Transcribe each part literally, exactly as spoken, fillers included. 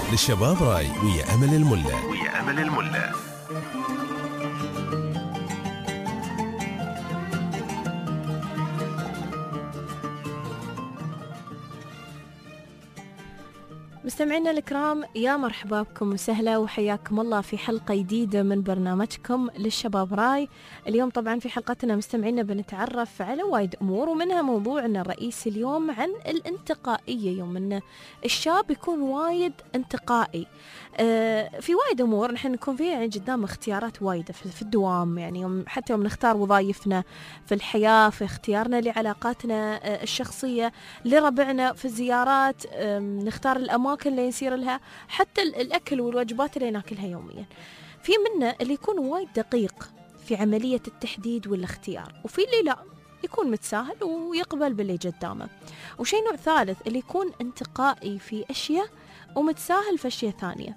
للشباب راي ويا أمل الملا ويا أمل الملا. مستمعينا الكرام، يا مرحبا بكم وسهلا وحياكم الله في حلقة جديدة من برنامجكم للشباب راي. اليوم طبعا في حلقتنا مستمعينا بنتعرف على وايد أمور، ومنها موضوعنا الرئيسي اليوم عن الانتقائية. يوم أن الشاب يكون وايد انتقائي آه في وايد أمور نحن نكون فيها يعني قدام اختيارات وايدة في الدوام، يعني يوم حتى يوم نختار وظائفنا في الحياة، في اختيارنا لعلاقاتنا آه الشخصية، لربعنا في الزيارات، آه نختار الأماكن اللي نسير لها، حتى الأكل والوجبات اللي ناكلها يوميا. في منا اللي يكون وايد دقيق في عملية التحديد والاختيار، وفي اللي لا يكون متساهل ويقبل باللي قدامه. وشيء نوع ثالث اللي يكون انتقائي في أشياء ومتساهل في أشياء ثانية.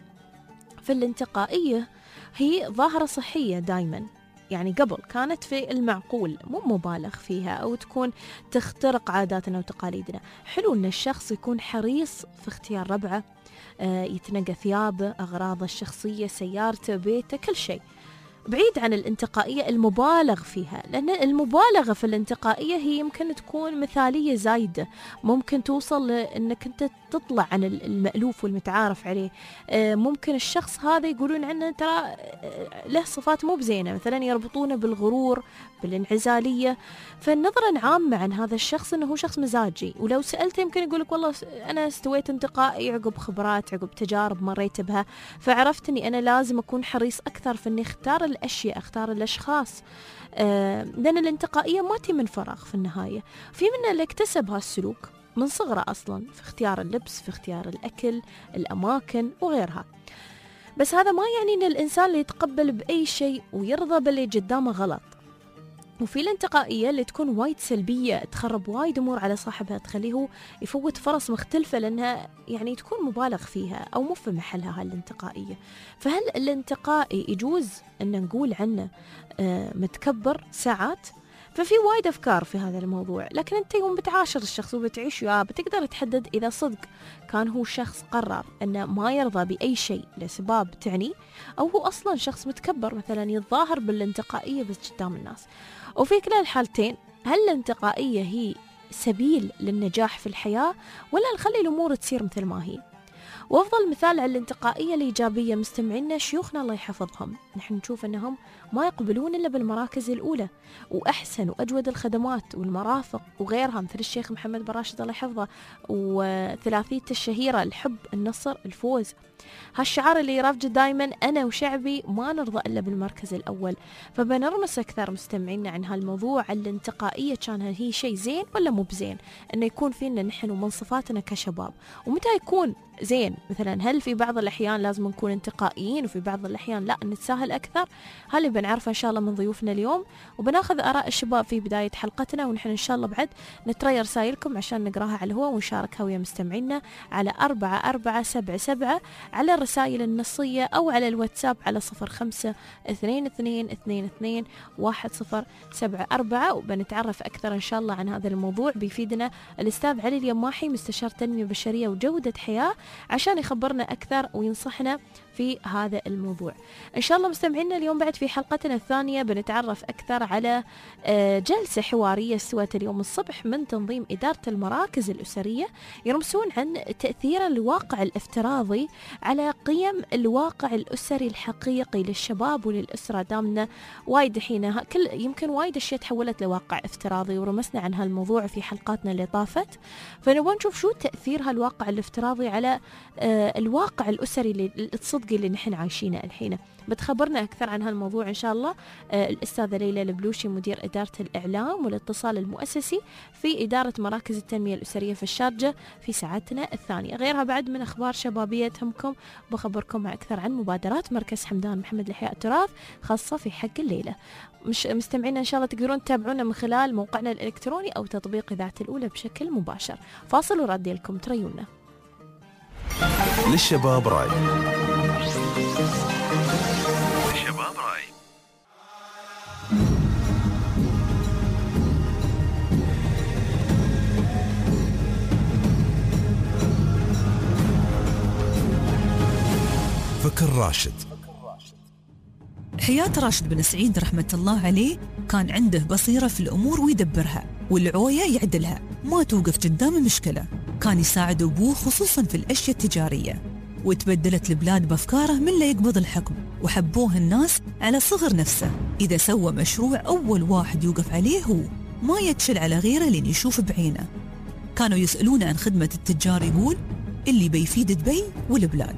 فالانتقائية هي ظاهرة صحية دايما، يعني قبل كانت في المعقول مو مبالغ فيها أو تكون تخترق عاداتنا وتقاليدنا. حلو أن الشخص يكون حريص في اختيار ربعه، آه يتنقى ثيابه، أغراضه الشخصية، سيارته، بيته، كل شيء، بعيد عن الانتقائية المبالغ فيها. لأن المبالغة في الانتقائية هي يمكن تكون مثالية زايدة، ممكن توصل لأنك أنت تطلع عن المألوف والمتعارف عليه. ممكن الشخص هذا يقولون عنه ترى له صفات مو بزينة، مثلا يربطونه بالغرور، بالانعزالية. فالنظرة العامة عن هذا الشخص أنه هو شخص مزاجي، ولو سألته يمكن يقولك والله أنا استويت انتقائي عقب خبرات، عقب تجارب مريت بها، فعرفت أني أنا لازم أكون حريص أكثر في أني اختار الأشياء، اختار الأشخاص، آه لأن الانتقائية ما تي من فراغ في النهاية. في منا اللي اكتسب هالسلوك من صغره أصلا، في اختيار اللبس، في اختيار الأكل، الأماكن وغيرها. بس هذا ما يعني أن الإنسان اللي يتقبل بأي شيء ويرضى باللي قدامه غلط. وفي الانتقائية اللي تكون وايد سلبية، تخرب وايد أمور على صاحبها، تخليه هو يفوت فرص مختلفة لأنها يعني تكون مبالغ فيها أو مو في محلها هالانتقائية. فهل الانتقائي يجوز أن نقول عنه آه متكبر ساعات؟ ففي وايد أفكار في هذا الموضوع، لكن أنت يوم بتعاشر الشخص وبتعيش وياه بتقدر تحدد إذا صدق كان هو شخص قرر أنه ما يرضى بأي شيء لأسباب تعني، أو هو أصلا شخص متكبر مثلا يتظاهر بالانتقائية بس قدام الناس. وفي كلا الحالتين، هل الانتقائية هي سبيل للنجاح في الحياة، ولا نخلي الأمور تصير مثل ما هي؟ وأفضل مثال على الانتقائية الإيجابية مستمعينا شيوخنا الله يحفظهم، نحن نشوف أنهم ما يقبلون إلا بالمراكز الأولى وأحسن وأجود الخدمات والمرافق وغيرها، مثل الشيخ محمد بن راشد الله يحفظه وثلاثيته الشهيرة: الحب، النصر، الفوز. هالشعار اللي يرافق دايما أنا وشعبي ما نرضى إلا بالمركز الأول. فبنرمس أكثر مستمعينا عن هالموضوع، الانتقائية كان هي شيء زين ولا مو بزين أنه يكون فينا نحن ومن صفاتنا كشباب، ومتى يكون زين؟ مثلا هل في بعض الأحيان لازم نكون انتقائيين وفي بعض الأحيان لا نتساهل أكثر؟ هل بنعرفه إن شاء الله من ضيوفنا اليوم، وبناخذ آراء الشباب في بداية حلقتنا، ونحن إن شاء الله بعد نتري رسائلكم عشان نقراها على الهواء ونشاركها ويا مستمعينا على أربعة أربعة سبعة سبعة على الرسائل النصية، أو على الواتساب على صفر خمسة اثنين اثنين اثنين اثنين واحد صفر سبعة أربعة. وبنتعرف أكثر إن شاء الله عن هذا الموضوع بيفيدنا الأستاذ علي اليماحي، مستشار تنمية بشرية وجودة حياة، عشان يخبرنا أكثر وينصحنا في هذا الموضوع إن شاء الله. مستمعينا اليوم بعد في حلقتنا الثانية بنتعرف أكثر على جلسة حوارية استوت اليوم الصبح من تنظيم إدارة المراكز الأسرية، يرمسون عن تأثير الواقع الافتراضي على قيم الواقع الأسري الحقيقي للشباب وللأسرة. دامنا وايد حين كل يمكن وايد أشياء تحولت لواقع افتراضي، ورمسنا عن هالموضوع في حلقاتنا اللي طافت، فنبغى نشوف شو تأثير هالواقع الافتراضي على الواقع الأسري اللي الصدقي اللي نحن عايشينه الحين. بتخبرنا أكثر عن هالموضوع إن شاء الله الأستاذة ليلى البلوشي، مدير إدارة الإعلام والاتصال المؤسسي في إدارة مراكز التنمية الأسرية في الشارجة في ساعتنا الثانية. غيرها بعد من أخبار شبابية تهمكم، بخبركم أكثر عن مبادرات مركز حمدان محمد لإحياء التراث خاصة في حق الليلة. مش مستمعينا إن شاء الله تقدرون تتابعونا من خلال موقعنا الإلكتروني أو تطبيق إذاعة الأولى بشكل مباشر. فاصل وردي لكم تريونا. للشباب راي. للشباب راي. فكر راشد. حياة راشد بن سعيد رحمة الله عليه كان عنده بصيرة في الأمور ويدبرها، والعوية يعدلها، ما توقف قدامه مشكلة. كان يساعد أبوه خصوصاً في الأشياء التجارية، وتبدلت البلاد بأفكاره من لا يقبض الحكم، وحبوه الناس على صغر نفسه. إذا سوى مشروع أول واحد يوقف عليه هو، ما يتشل على غيره لين يشوف بعينه. كانوا يسألون عن خدمة التجار، يقول اللي بيفيد دبي والبلاد.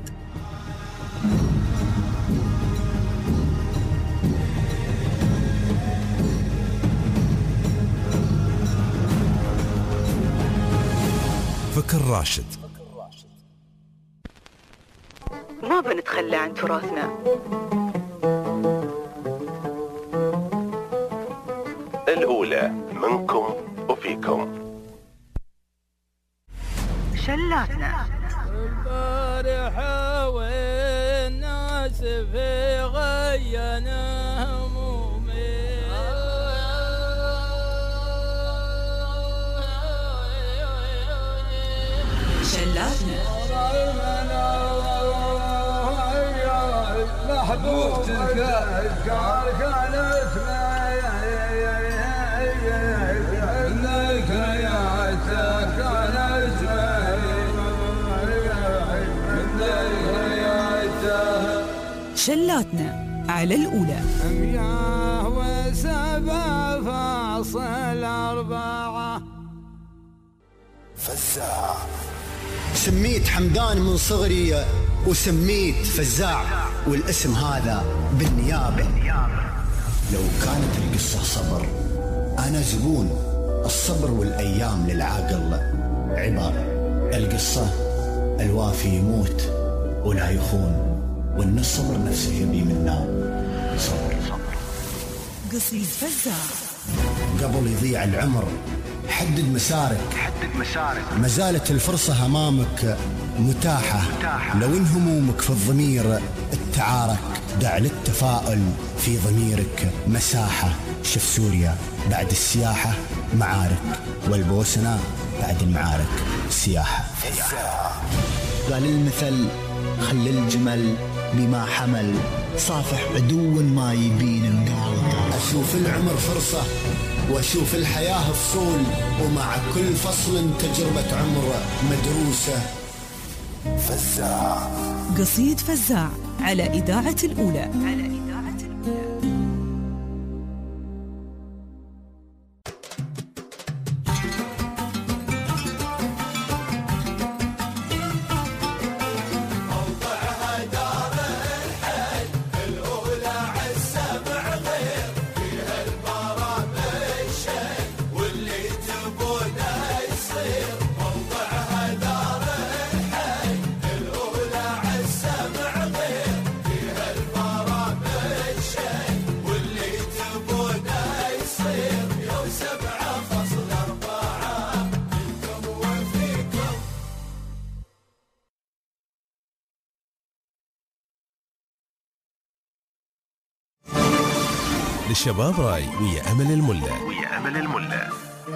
فكر راشد. ما بنتخلى عن تراثنا. الأولى منكم وفيكم. شلاتنا. البارحة والناس في غينا همومي، شلاتنا. محبوبتك كانت شلاتنا على الأولى. مياه وسبع فاصل أربعة. فزاع. سميت حمدان من صغري وسميت فزاع، والاسم هذا بالنيابة. لو كانت القصة صبر أنا زبون الصبر، والأيام للعاقل عبر. القصة الوافي يموت ولا يخون، وإن الصبر نفسه يبي منا صبر. قصيد فزاع. قبل يضيع العمر حدد مسارك، حدد مسارك. ما زالت الفرصة أمامك متاحة، لو إن همومك في الضمير التعارك. دع للتفاؤل في ضميرك مساحة. شوف سوريا بعد السياحة معارك، والبوسنة بعد المعارك سياحة. قال المثل خلي الجمل بما حمل، صافح عدو ما يبين القال. أشوف العمر فرصة وأشوف الحياة فصول، ومع كل فصل تجربة عمر مدروسة. فزاع. قصيد فزاع على إذاعة الأولى. على إذاعة الأولى. للشباب راي ويا أمل الملا. ويا أمل الملا.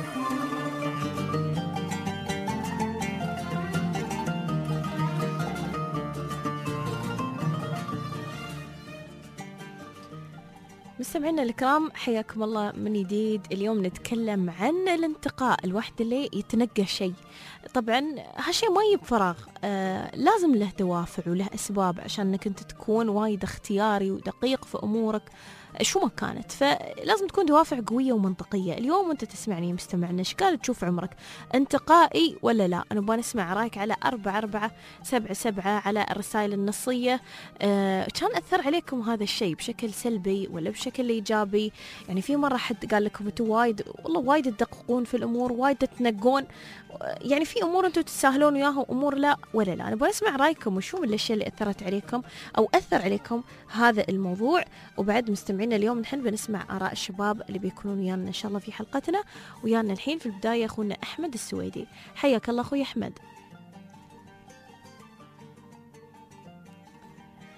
مستمعينا الكرام حياكم الله من جديد. اليوم نتكلم عن الانتقاء، الواحد اللي يتنقى شيء. طبعا هالشيء ما يجي بفراغ، آه لازم له دوافع وله أسباب عشان أنك أنت تكون وايد اختياري ودقيق في أمورك شو ما كانت، فلازم تكون دوافع قوية ومنطقية. اليوم وانت تسمعني مستمعنا ايش قال تشوف عمرك انتقائي ولا لا؟ انا بغى نسمع رايك على أربعة أربعة سبعة سبعة على الرسائل النصية. آه كان أثر عليكم هذا الشيء بشكل سلبي ولا بشكل إيجابي؟ يعني في مرة حد قال لكم انتوا وايد والله وايد تدققون في الأمور، وايد تتنقون، يعني في أمور انتوا تستاهلون وياها وأمور لا ولا لا؟ أنا بغى نسمع رايكم وشو من الأشياء اللي أثرت عليكم أو أثر عليكم هذا الموضوع. وبعد مستمعين اليوم نحن بنسمع آراء الشباب اللي بيكونون ويانا إن شاء الله في حلقتنا. ويانا الحين في البداية أخونا أحمد السويدي. حياك الله أخوي أحمد.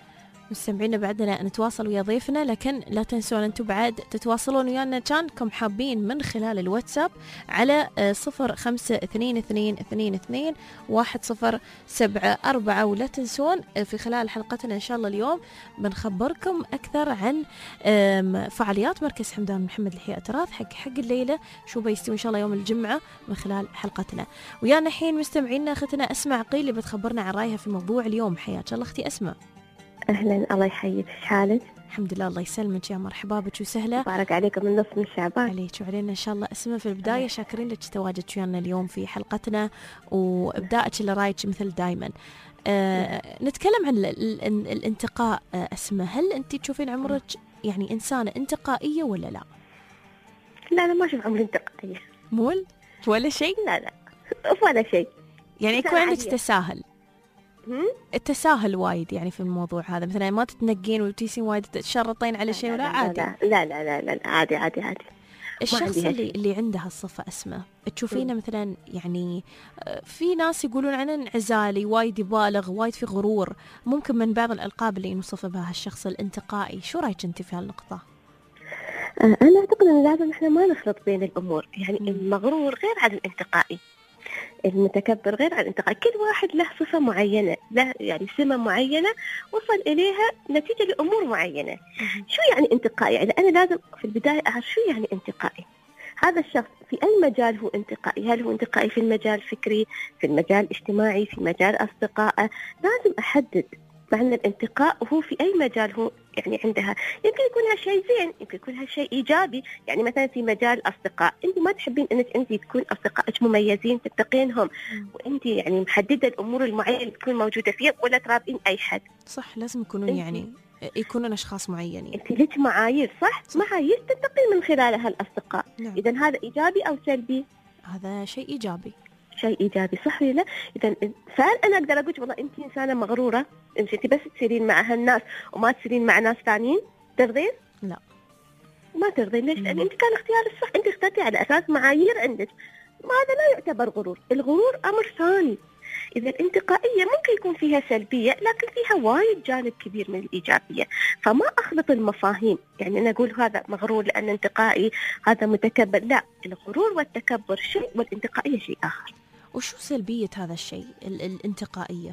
مستمعينا بعدنا نتواصل ويا ضيفنا، لكن لا تنسون أنتم بعد تتواصلون ويانا كانكم حابين من خلال الواتساب على صفر خمسة اثنين اثنين اثنين اثنين واحد صفر سبعة أربعة. ولا تنسون في خلال حلقتنا إن شاء الله اليوم بنخبركم أكثر عن فعاليات مركز حمدان محمد لإحياء التراث حق حق الليلة، شو بيستوي إن شاء الله يوم الجمعة من خلال حلقتنا. ويانا الحين مستمعينا أختنا أسماء عقيل اللي بتخبرنا عن رأيها في موضوع اليوم. حياك الله أختي أسماء. أهلا، الله يحييك، إيش حالك؟ الحمد لله، الله يسلمك، يا مرحبا بك وسهلا. بارك عليكم من نص من شعبان. عليك وعلينا إن شاء الله. اسمه في البداية شاكرين لك تواجدك ويانا اليوم في حلقتنا وإبداعك اللي رايك مثل دايما. آه نتكلم عن ال ال ال الانتقاء. آه اسمه، هل أنت تشوفين عمرك يعني إنسانة انتقائية ولا لا؟ لا أنا ما أشوف عمري انتقائية. مول ولا شيء؟ لا لا ولا شيء. يعني يكون عندك تساهل. التساهل وايد يعني في الموضوع هذا، مثلا ما تتنقين وتيسين وايد تشرطين على شيء ولا عادي؟ لا لا لا لا, لا, لا عادي عادي عادي. الشخص اللي اللي عنده الصفة أسماء تشوفينه مثلا يعني في ناس يقولون عنه انعزالي، وايد يبالغ، وايد في غرور، ممكن من بعض الألقاب اللي نوصف بها الشخص الانتقائي. شو رأيك أنت في هالنقطة؟ أنا أعتقد أن لازم إحنا ما نخلط بين الأمور، يعني م. المغرور غير عن الانتقائي، المتكبر غير عن الانتقائي. كل واحد له صفة معينة، له يعني سمة معينة وصل إليها نتيجة لأمور معينة. شو يعني انتقائي؟ يعني أنا لازم في البداية أعرف شو يعني انتقائي. هذا الشخص في أي مجال هو انتقائي؟ هل هو انتقائي في المجال الفكري، في المجال الاجتماعي، في مجال أصدقائه؟ لازم أحدد معنى الانتقاء وهو في أي مجال هو يعني عندها. يمكن يكون هالشيء زين، يمكن يكون هالشيء إيجابي. يعني مثلا في مجال الأصدقاء أنت ما تحبين أنك أنت تكون أصدقائك مميزين تتقينهم، وأنت يعني محددة الأمور المعينة تكون موجودة فيها، ولا ترابين أي حد. صح، لازم يكونون يعني يكونون أشخاص معينين. أنت لك معايير، صح, صح. معايير تتقي من خلالها الأصدقاء. نعم. إذا هذا إيجابي أو سلبي؟ هذا شيء إيجابي. شيء إيجابي، صح ولا لا؟ إذا فهل أنا أقدر أقول والله أنت إنسانة مغرورة، أنت بس تسيرين مع هالناس وما تسيرين مع ناس ثانيين، ترضين؟ لا ما ترضين. ليش؟ لأن أنت كان اختيار الصح، أنت اخترتي على أساس معايير عندك، وهذا لا يعتبر غرور. الغرور أمر ثاني. إذا الانتقائية ممكن يكون فيها سلبية، لكن فيها وايد جانب كبير من الإيجابية، فما أخلط المفاهيم. يعني أنا أقول هذا مغرور لأن انتقائي، هذا متكبر. لا، الغرور والتكبر شيء والانتقائية شيء آخر. وشو سلبية هذا الشيء الانتقائية؟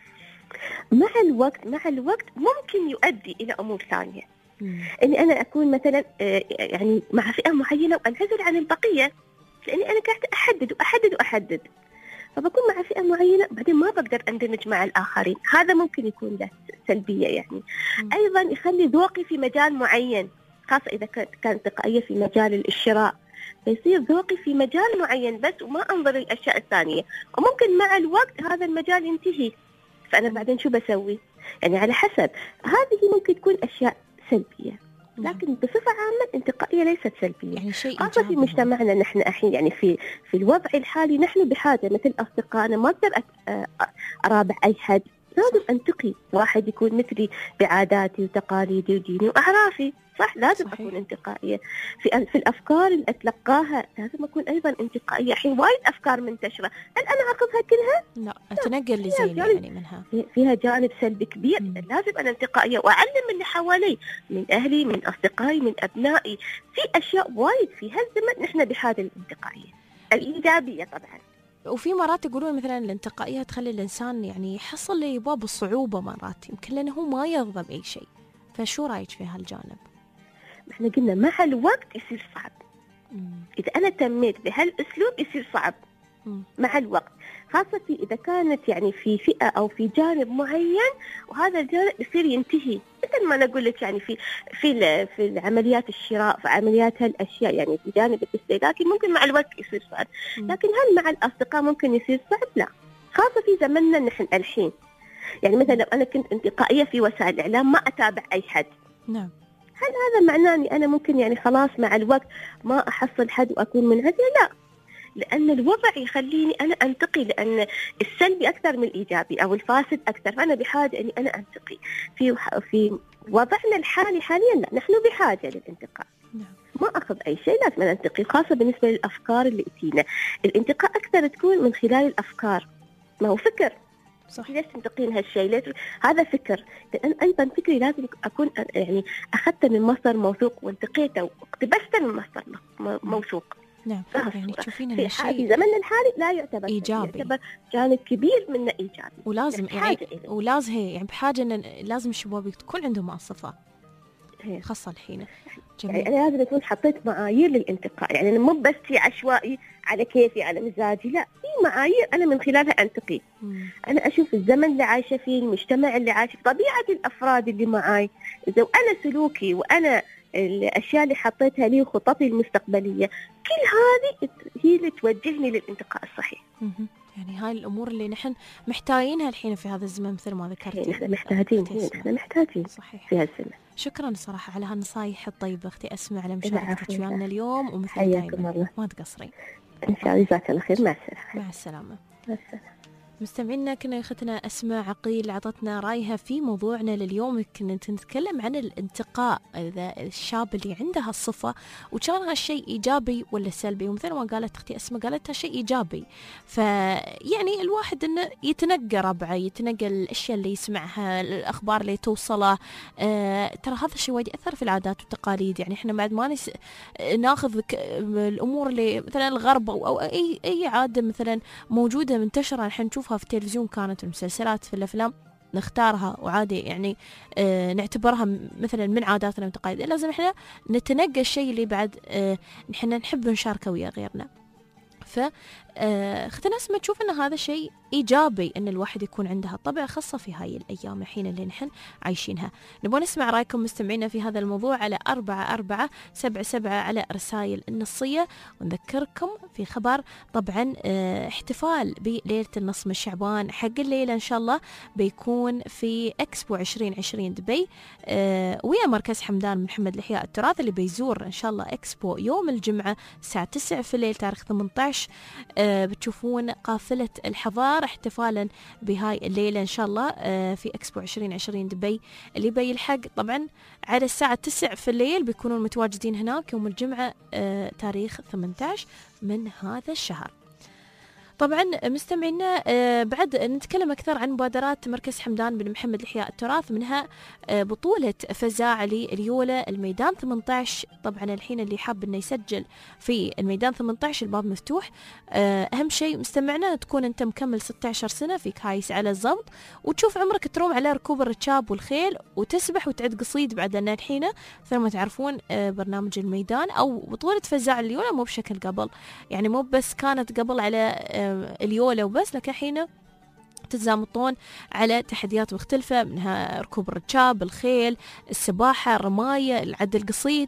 مع الوقت مع الوقت ممكن يؤدي إلى أمور ثانية. مم. إني أنا أكون مثلا يعني مع فئة معينة وأنعزل عن البقية، لأني أنا قاعدة أحدد وأحدد وأحدد، فبكون مع فئة معينة بعدين ما بقدر أندمج مع الآخرين. هذا ممكن يكون له سلبية يعني. مم. أيضا يخلي ذوقي في مجال معين، خاصة إذا كانت انتقائية في مجال الشراء، فيصير ذوقي في مجال معين بس وما أنظر الأشياء الثانية، وممكن مع الوقت هذا المجال ينتهي، فأنا بعدين شو بسوي؟ يعني على حسب. هذه ممكن تكون أشياء سلبية، لكن بصفة عامة الانتقائية ليست سلبية. يعني شيء خاصة في مجتمعنا نحن الحين، يعني في في الوضع الحالي نحن بحاجة مثل أصدقائنا، ما أقدر أرابع أي حد، لازم أنتقي واحد يكون مثلي بعاداتي وتقاليدي وديني وأعرافي، صح؟ لازم صحيح. أكون انتقائية في في الأفكار اللي أتلقاها، لازم أكون أيضا انتقائية. الحين وايد أفكار منتشرة، هل أنا أخذها كلها؟ لا، أتنقل لي زين يعني منها، فيها جانب سلبي كبير. م. لازم أنا انتقائية وأعلم اللي حوالي، من أهلي، من أصدقائي، من أبنائي. في أشياء وايد في هالزمن نحن بحاجة للانتقائية الإيجابية طبعا. وفي مرات يقولون مثلا الانتقائية تخلي الإنسان يعني يحصل لي باب الصعوبة مرات، يمكن لأنه هو ما يرضى بأي شيء. فشو رأيك في هالجانب؟ احنا قلنا مع الوقت يصير صعب. مم. إذا أنا تميت بهالأسلوب يصير صعب. مم. مع الوقت، خاصة إذا كانت يعني في فئة أو في جانب معين، وهذا الجانب يصير ينتهي. مثل ما نقول لك يعني في في في عمليات الشراء، في عمليات هالأشياء، يعني في جانب الاستهلاكي ممكن مع الوقت يصير صعب. مم. لكن هل مع الأصدقاء ممكن يصير صعب؟ لا، خاصة في زمننا نحن الحين. يعني مثلا لو أنا كنت انتقائية في وسائل الإعلام ما أتابع أي حد، نعم، هل هذا معناه أني أنا ممكن يعني خلاص مع الوقت ما أحصل حد وأكون منعزلة؟ لا، لأن الوضع يخليني أنا أنتقي، لأن السلبي أكثر من الإيجابي أو الفاسد أكثر، فأنا بحاجة أني أنا أنتقي. في في وضعنا الحالي حاليا لا، نحن بحاجة للانتقاء. ما أخذ أي شيء لازم أنتقي، خاصة بالنسبة للأفكار اللي تجينا. الانتقاء أكثر تكون من خلال الأفكار، ما هو فكر. صح. ليش تنتقين هالشيء؟ ليش؟ هذا فكر. لأن أيضا فكري لازم أكون يعني أخذته من مصدر موثوق وانتقيته واقتبسته من مصدر موثوق. نعم. يعني تشوفين ان في الشيء زمننا الحالي لا يعتبر ايجابي، يعتبر جانب كبير منه ايجابي، ولازم يعني ولازم هي يعني بحاجه ان لازم الشباب تكون عندهم الصفات خاصه الحين. جميل. يعني انا لازم اكون حطيت معايير للانتقاء، يعني مو بس عشوائي على كيفي على مزاجي، لا، في معايير انا من خلالها انتقي. مم. انا اشوف الزمن اللي عايشه فيه، المجتمع اللي عايشه فيه، طبيعه الافراد اللي معاي، اذا انا سلوكي وانا الأشياء اللي حطيتها لي وخططي المستقبلية كل هذه هي اللي توجهني للانتقاء الصحيح. يعني هاي الأمور اللي نحن محتاجينها الحين في هذا الزمن مثل ما ذكرتي. نحن محتاجين نحن محتاجين صحيح في هالزمن. شكرا صراحة على هالنصايح الطيبة أختي أسماء، على مشاركتك ويانا اليوم، ومثل دائما ما تقصري. إن شاء الله. جزاك الله خير. مع السلامة. مع السلامة. مع السلامة. مستمعينا، كنا اختنا أسماء عقيل عطتنا رايها في موضوعنا لليوم. كنا نتكلم عن الانتقاء، إذا الشاب اللي عنده الصفة وكان هالشيء إيجابي ولا سلبي. ومثل ما قالت أختي أسماء، قالتها شيء إيجابي، فيعني الواحد إنه يتنقى ربعه، يتنقى الأشياء اللي يسمعها، الأخبار اللي توصله. آه ترى هذا الشيء وايد يأثر في العادات والتقاليد. يعني إحنا بعد ما نس... ناخذ الأمور اللي مثلا الغرب أو, أو أي أي عادة مثلا موجودة منتشرة نحن نشوفها في التلفزيون، كانت المسلسلات في الأفلام، نختارها وعادي يعني آه نعتبرها مثلا من عاداتنا وتقاليدنا. لازم احنا نتنقى الشيء اللي بعد آه نحن نحب نشاركه ويا غيرنا. ف اختنا اسماء تشوف ان هذا شيء ايجابي ان الواحد يكون عندها طبع خاصه في هاي الايام الحين اللي نحن عايشينها. نبغى نسمع رايكم مستمعينا في هذا الموضوع على أربعة أربعة سبعة سبعة على رسائل النصيه. ونذكركم في خبر طبعا اه احتفال بليله النص من شعبان حق الليله ان شاء الله بيكون في اكسبو عشرين عشرين دبي اه ويا مركز حمدان بن محمد لإحياء التراث، اللي بيزور ان شاء الله اكسبو يوم الجمعه الساعه تسعة في الليل تاريخ ثمانية عشر. أه بتشوفون قافلة الحضارة احتفالا بهاي الليلة إن شاء الله أه في إكسبو عشرين عشرين دبي، اللي بيلحق طبعا على الساعة تسعة في الليل. بيكونون متواجدين هناك يوم الجمعة أه تاريخ ثمانية عشر من هذا الشهر. طبعا مستمعينا آه بعد نتكلم أكثر عن مبادرات مركز حمدان بن محمد لإحياء التراث، منها آه بطولة فزاعة لليولة الميدان ثمانية عشر. طبعا الحين اللي حاب إنه يسجل في الميدان ثمانية عشر الباب مفتوح. آه أهم شيء مستمعنا تكون أنت مكمل ستة عشر سنة، فيك هايس على الضبط، وتشوف عمرك تروم على ركوب الركاب والخيل وتسبح وتعد قصيد. بعد أن الحين مثل ما تعرفون آه برنامج الميدان أو بطولة فزاعة اليولة مو بشكل قبل، يعني مو بس كانت قبل على آه اليولة وبس، لكن حين تتزامطون على تحديات مختلفة، منها ركوب الركاب، الخيل، السباحة، الرماية، العد القصيد.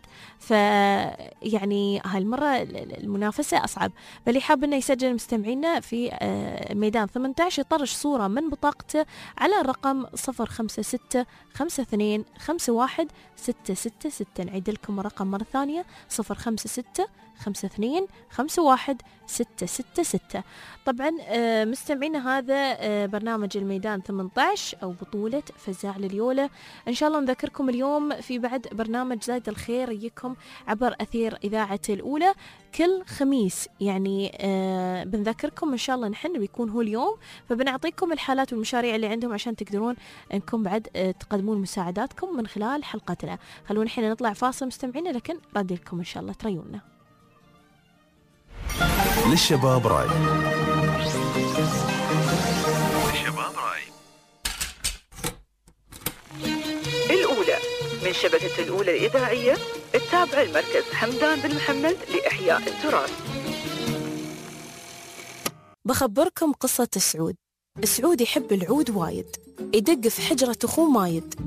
فيعني هالمرة المنافسة أصعب. فاللي حاب إنه يسجل مستمعينا في ميدان ثمانية عشر يطرش صورة من بطاقته على الرقم صفر خمسة ستة خمسة اثنين خمسة واحد ستة ستة ستة. نعيد لكم الرقم مرة ثانية صفر خمسة ستة خمسة اثنين خمسة واحد ستة ستة ستة. طبعا مستمعينا هذا برنامج الميدان ثمانية عشر أو بطولة فزاع لليولة. إن شاء الله نذكركم اليوم في بعد برنامج زايد الخير يجيكم عبر أثير إذاعة الأولى كل خميس. يعني آه بنذكركم إن شاء الله نحن بيكون هو اليوم، فبنعطيكم الحالات والمشاريع اللي عندهم عشان تقدرون أنكم بعد آه تقدمون مساعداتكم من خلال حلقتنا. خلونا نحن نطلع فاصل مستمعين، لكن رد لكم إن شاء الله تريونا. للشباب راي. للشباب راي. الأولى من شبكة الأولى الإذاعية التابعة لمركز حمدان بن محمد لإحياء التراث. بخبركم قصة سعود. سعود يحب العود وايد، يدق في حجرة أخوه مايد.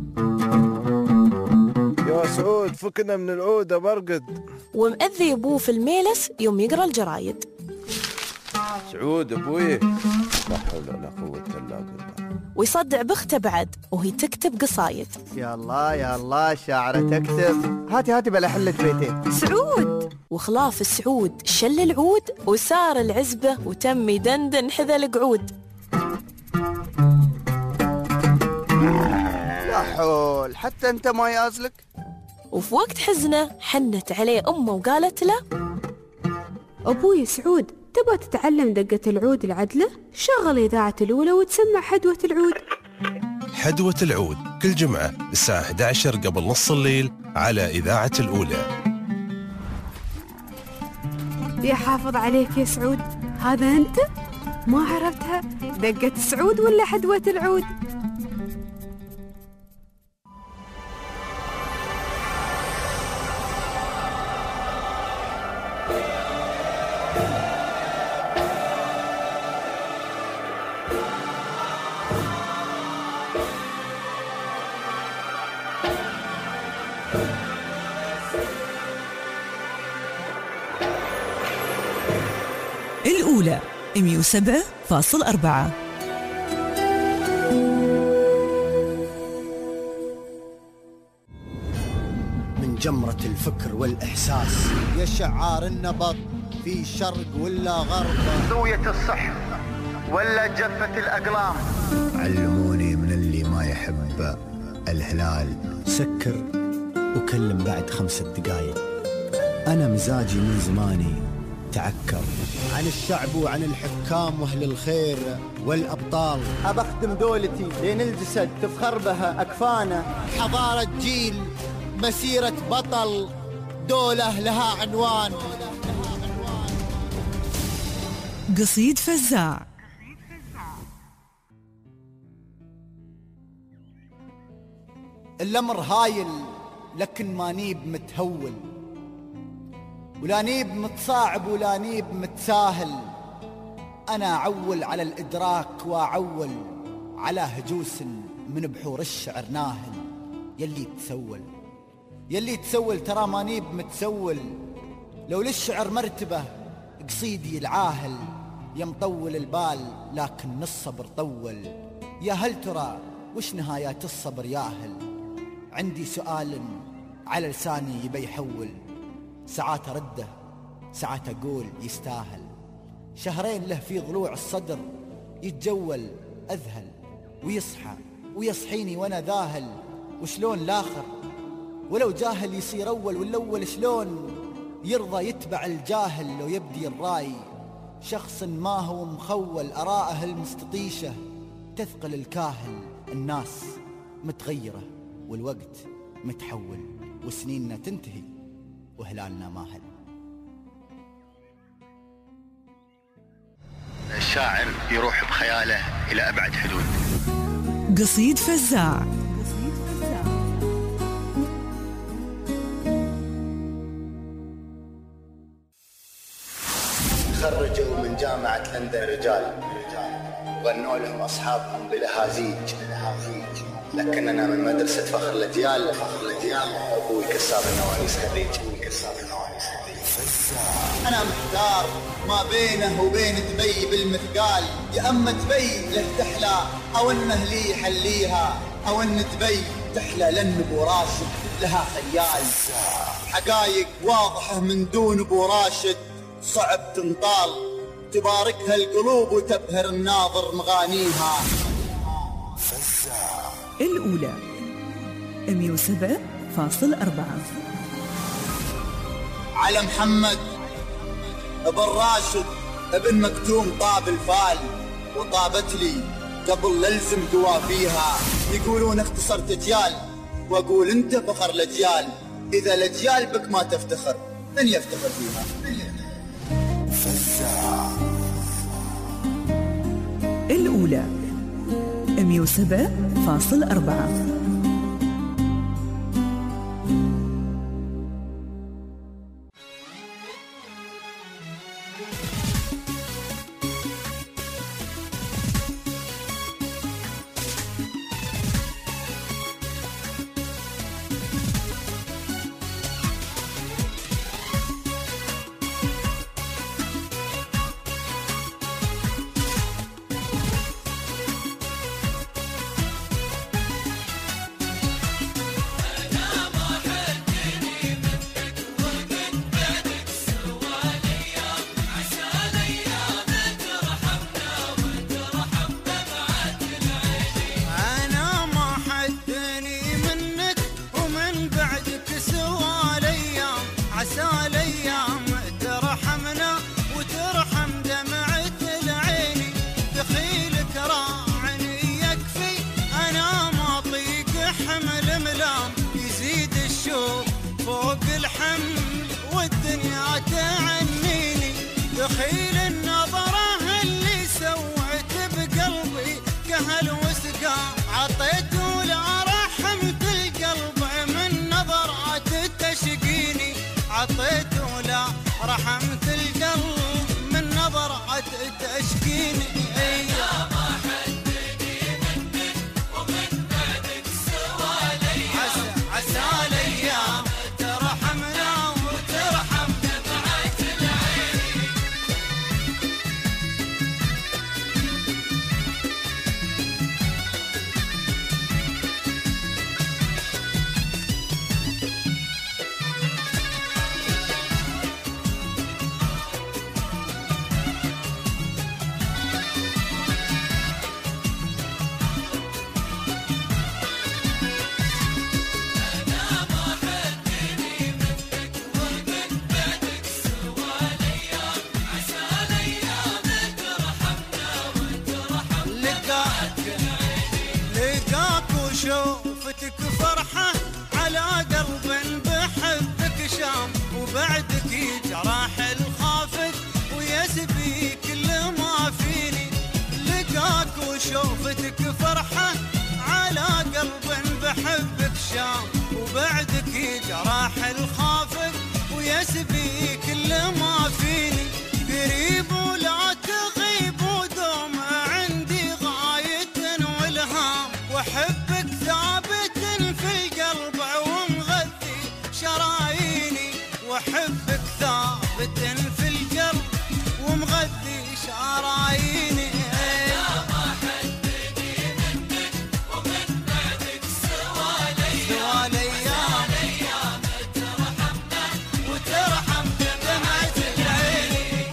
يا سعود فكنا من العود برقد. ومأذي أبوه في الميلس يوم يقرأ الجرايد. سعود أبوي لا حول ولا قوة إلا بالله. ويصدع بخته بعد وهي تكتب قصايد. يا الله يا الله شاعرة تكتب. هاتي هاتي بلا حلة بيتين. سعود وخلاف سعود شل العود وسار العزبة وتم يدندن حذا القعود. يا حول حتى انت ما يازلك. وفي وقت حزنه حنت عليه أمه وقالت له: أبوي سعود تبغى تتعلم دقة العود العدلة؟ شغل إذاعة الأولى وتسمع حدوة العود. حدوة العود كل جمعة الساعة إحدى عشر قبل نص الليل على إذاعة الأولى. يا حافظ عليك يا سعود، هذا أنت؟ ما عرفتها؟ دقة سعود ولا حدوة العود؟ الأولى مية وسبعة فاصل أربعة. من جمرة الفكر والإحساس يا شعار النبض في شرق ولا غرب، زوية الصح ولا جفة الأقلام. علموني من اللي ما يحب الهلال سكر وكلم بعد خمسة دقايق. أنا مزاجي من زماني تعكر عن الشعب وعن الحكام واهل الخير والابطال. ابخدم دولتي لين الجسد تفخر بها اكفانه. حضاره جيل مسيره بطل، دوله لها عنوان. قصيد فزاع. الامر هايل لكن ما نيب متهول، ولا نيب متصاعب ولا نيب متساهل. أنا أعول على الإدراك وأعول على هجوس من بحور الشعر ناهل. يلي تسول يلي تسول ترى ما نيب متسول. لو للشعر مرتبة قصيدي العاهل. يا مطول البال لكن الصبر طول. يا هل ترى وش نهايات الصبر ياهل؟ عندي سؤال على لساني يبي يحول. ساعات أرده ساعات أقول يستاهل. شهرين له في ضلوع الصدر يتجول أذهل، ويصحى ويصحيني وأنا ذاهل. وشلون الآخر ولو جاهل يصير أول، والأول شلون يرضى يتبع الجاهل لو يبدي الراي. شخص ما هو مخول أراءه المستطيشة تثقل الكاهل. الناس متغيرة والوقت متحول، وسنيننا تنتهي وهلالنا ماهل. الشاعر يروح بخياله إلى أبعد حدود. قصيد فزاع. خرجوا من جامعة لندن رجال غنوا لهم أصحابهم بلهازيج، لكننا من مدرسة فخر الأجيال. أبوي كساب النوانيس خريج. أنا محتار ما بينه وبين دبي بالمثقال. يا أما دبي له تحلى أو إنه لي يحليها، أو إن دبي تحلى لأن أبو راشد لها خيال. حقايق واضحة من دون أبو راشد صعب تنطال. تباركها القلوب وتبهر الناظر مغانيها. الأولى مية وسبعة فاصل أربعة. على محمد ابن راشد ابن مكتوم طاب الفال، وطابت لي قبل للزم دوافيها. يقولون اختصرت اجيال، واقول انت فخر الاجيال. اذا الاجيال بك ما تفتخر من يفتخر فيها؟ الأولى مية وسبعة فاصل أربعة. دخيل النظرة اللي سويت بقلبي كهل وسقى عطيته لا رحمت القلب من نظرات تشقيني عطيته لا رحمت القلب من نظرات تشقيني يا ما حدني منك ومن بعدك سوالي عسى عسى الايام ترحمنا وترحم دمعة العين شوفتك فرحة على قلب بحبك شام وبعدك جراح الخافت ويسبي كل ما فيني لقاك وشوفتك فرحة على قلب بحبك شام وبعدك جراح الخافت ويسبي كل ما فيني قريب ولا تغيب ودوم عندي غاية والهام وحبك ثابت في القلب ومغذي شراييني وحبك ثابت في القلب ومغذي شراييني يا ما حدني منك ومن بعدك سوالي سوالي ايام ترحمنا وترحم دمعة العين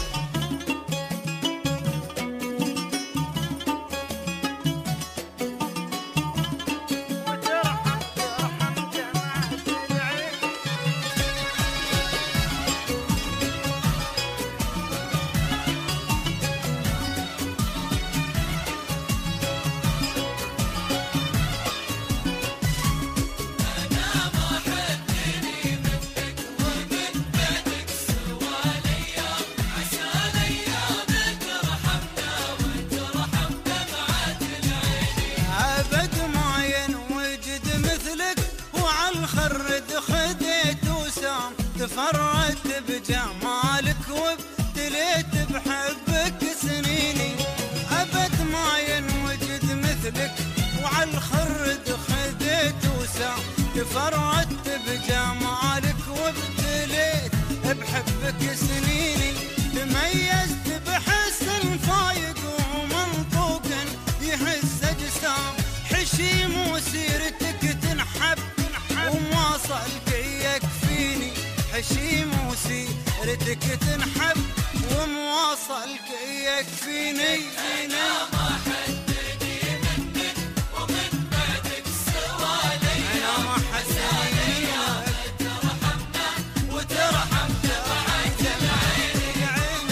تفرت بجمالك وابتليت بحبك سنيني أبد ما ينوجد مثلك وعلى الخرد خذيت وسام تفرت بجمالك وابتليت بحبك سنيني تميزت بحسن فايق ومنطوق يحس أجسام حشيم وسيرتك تنحب ومواصلك يكفيني حشيم وسيرتك تنحب ومواصلك يكفيني أنا ما حدني منك ومن بعدك سوالي أنا ما حدني منك ترحمنا وترحم دمعة العين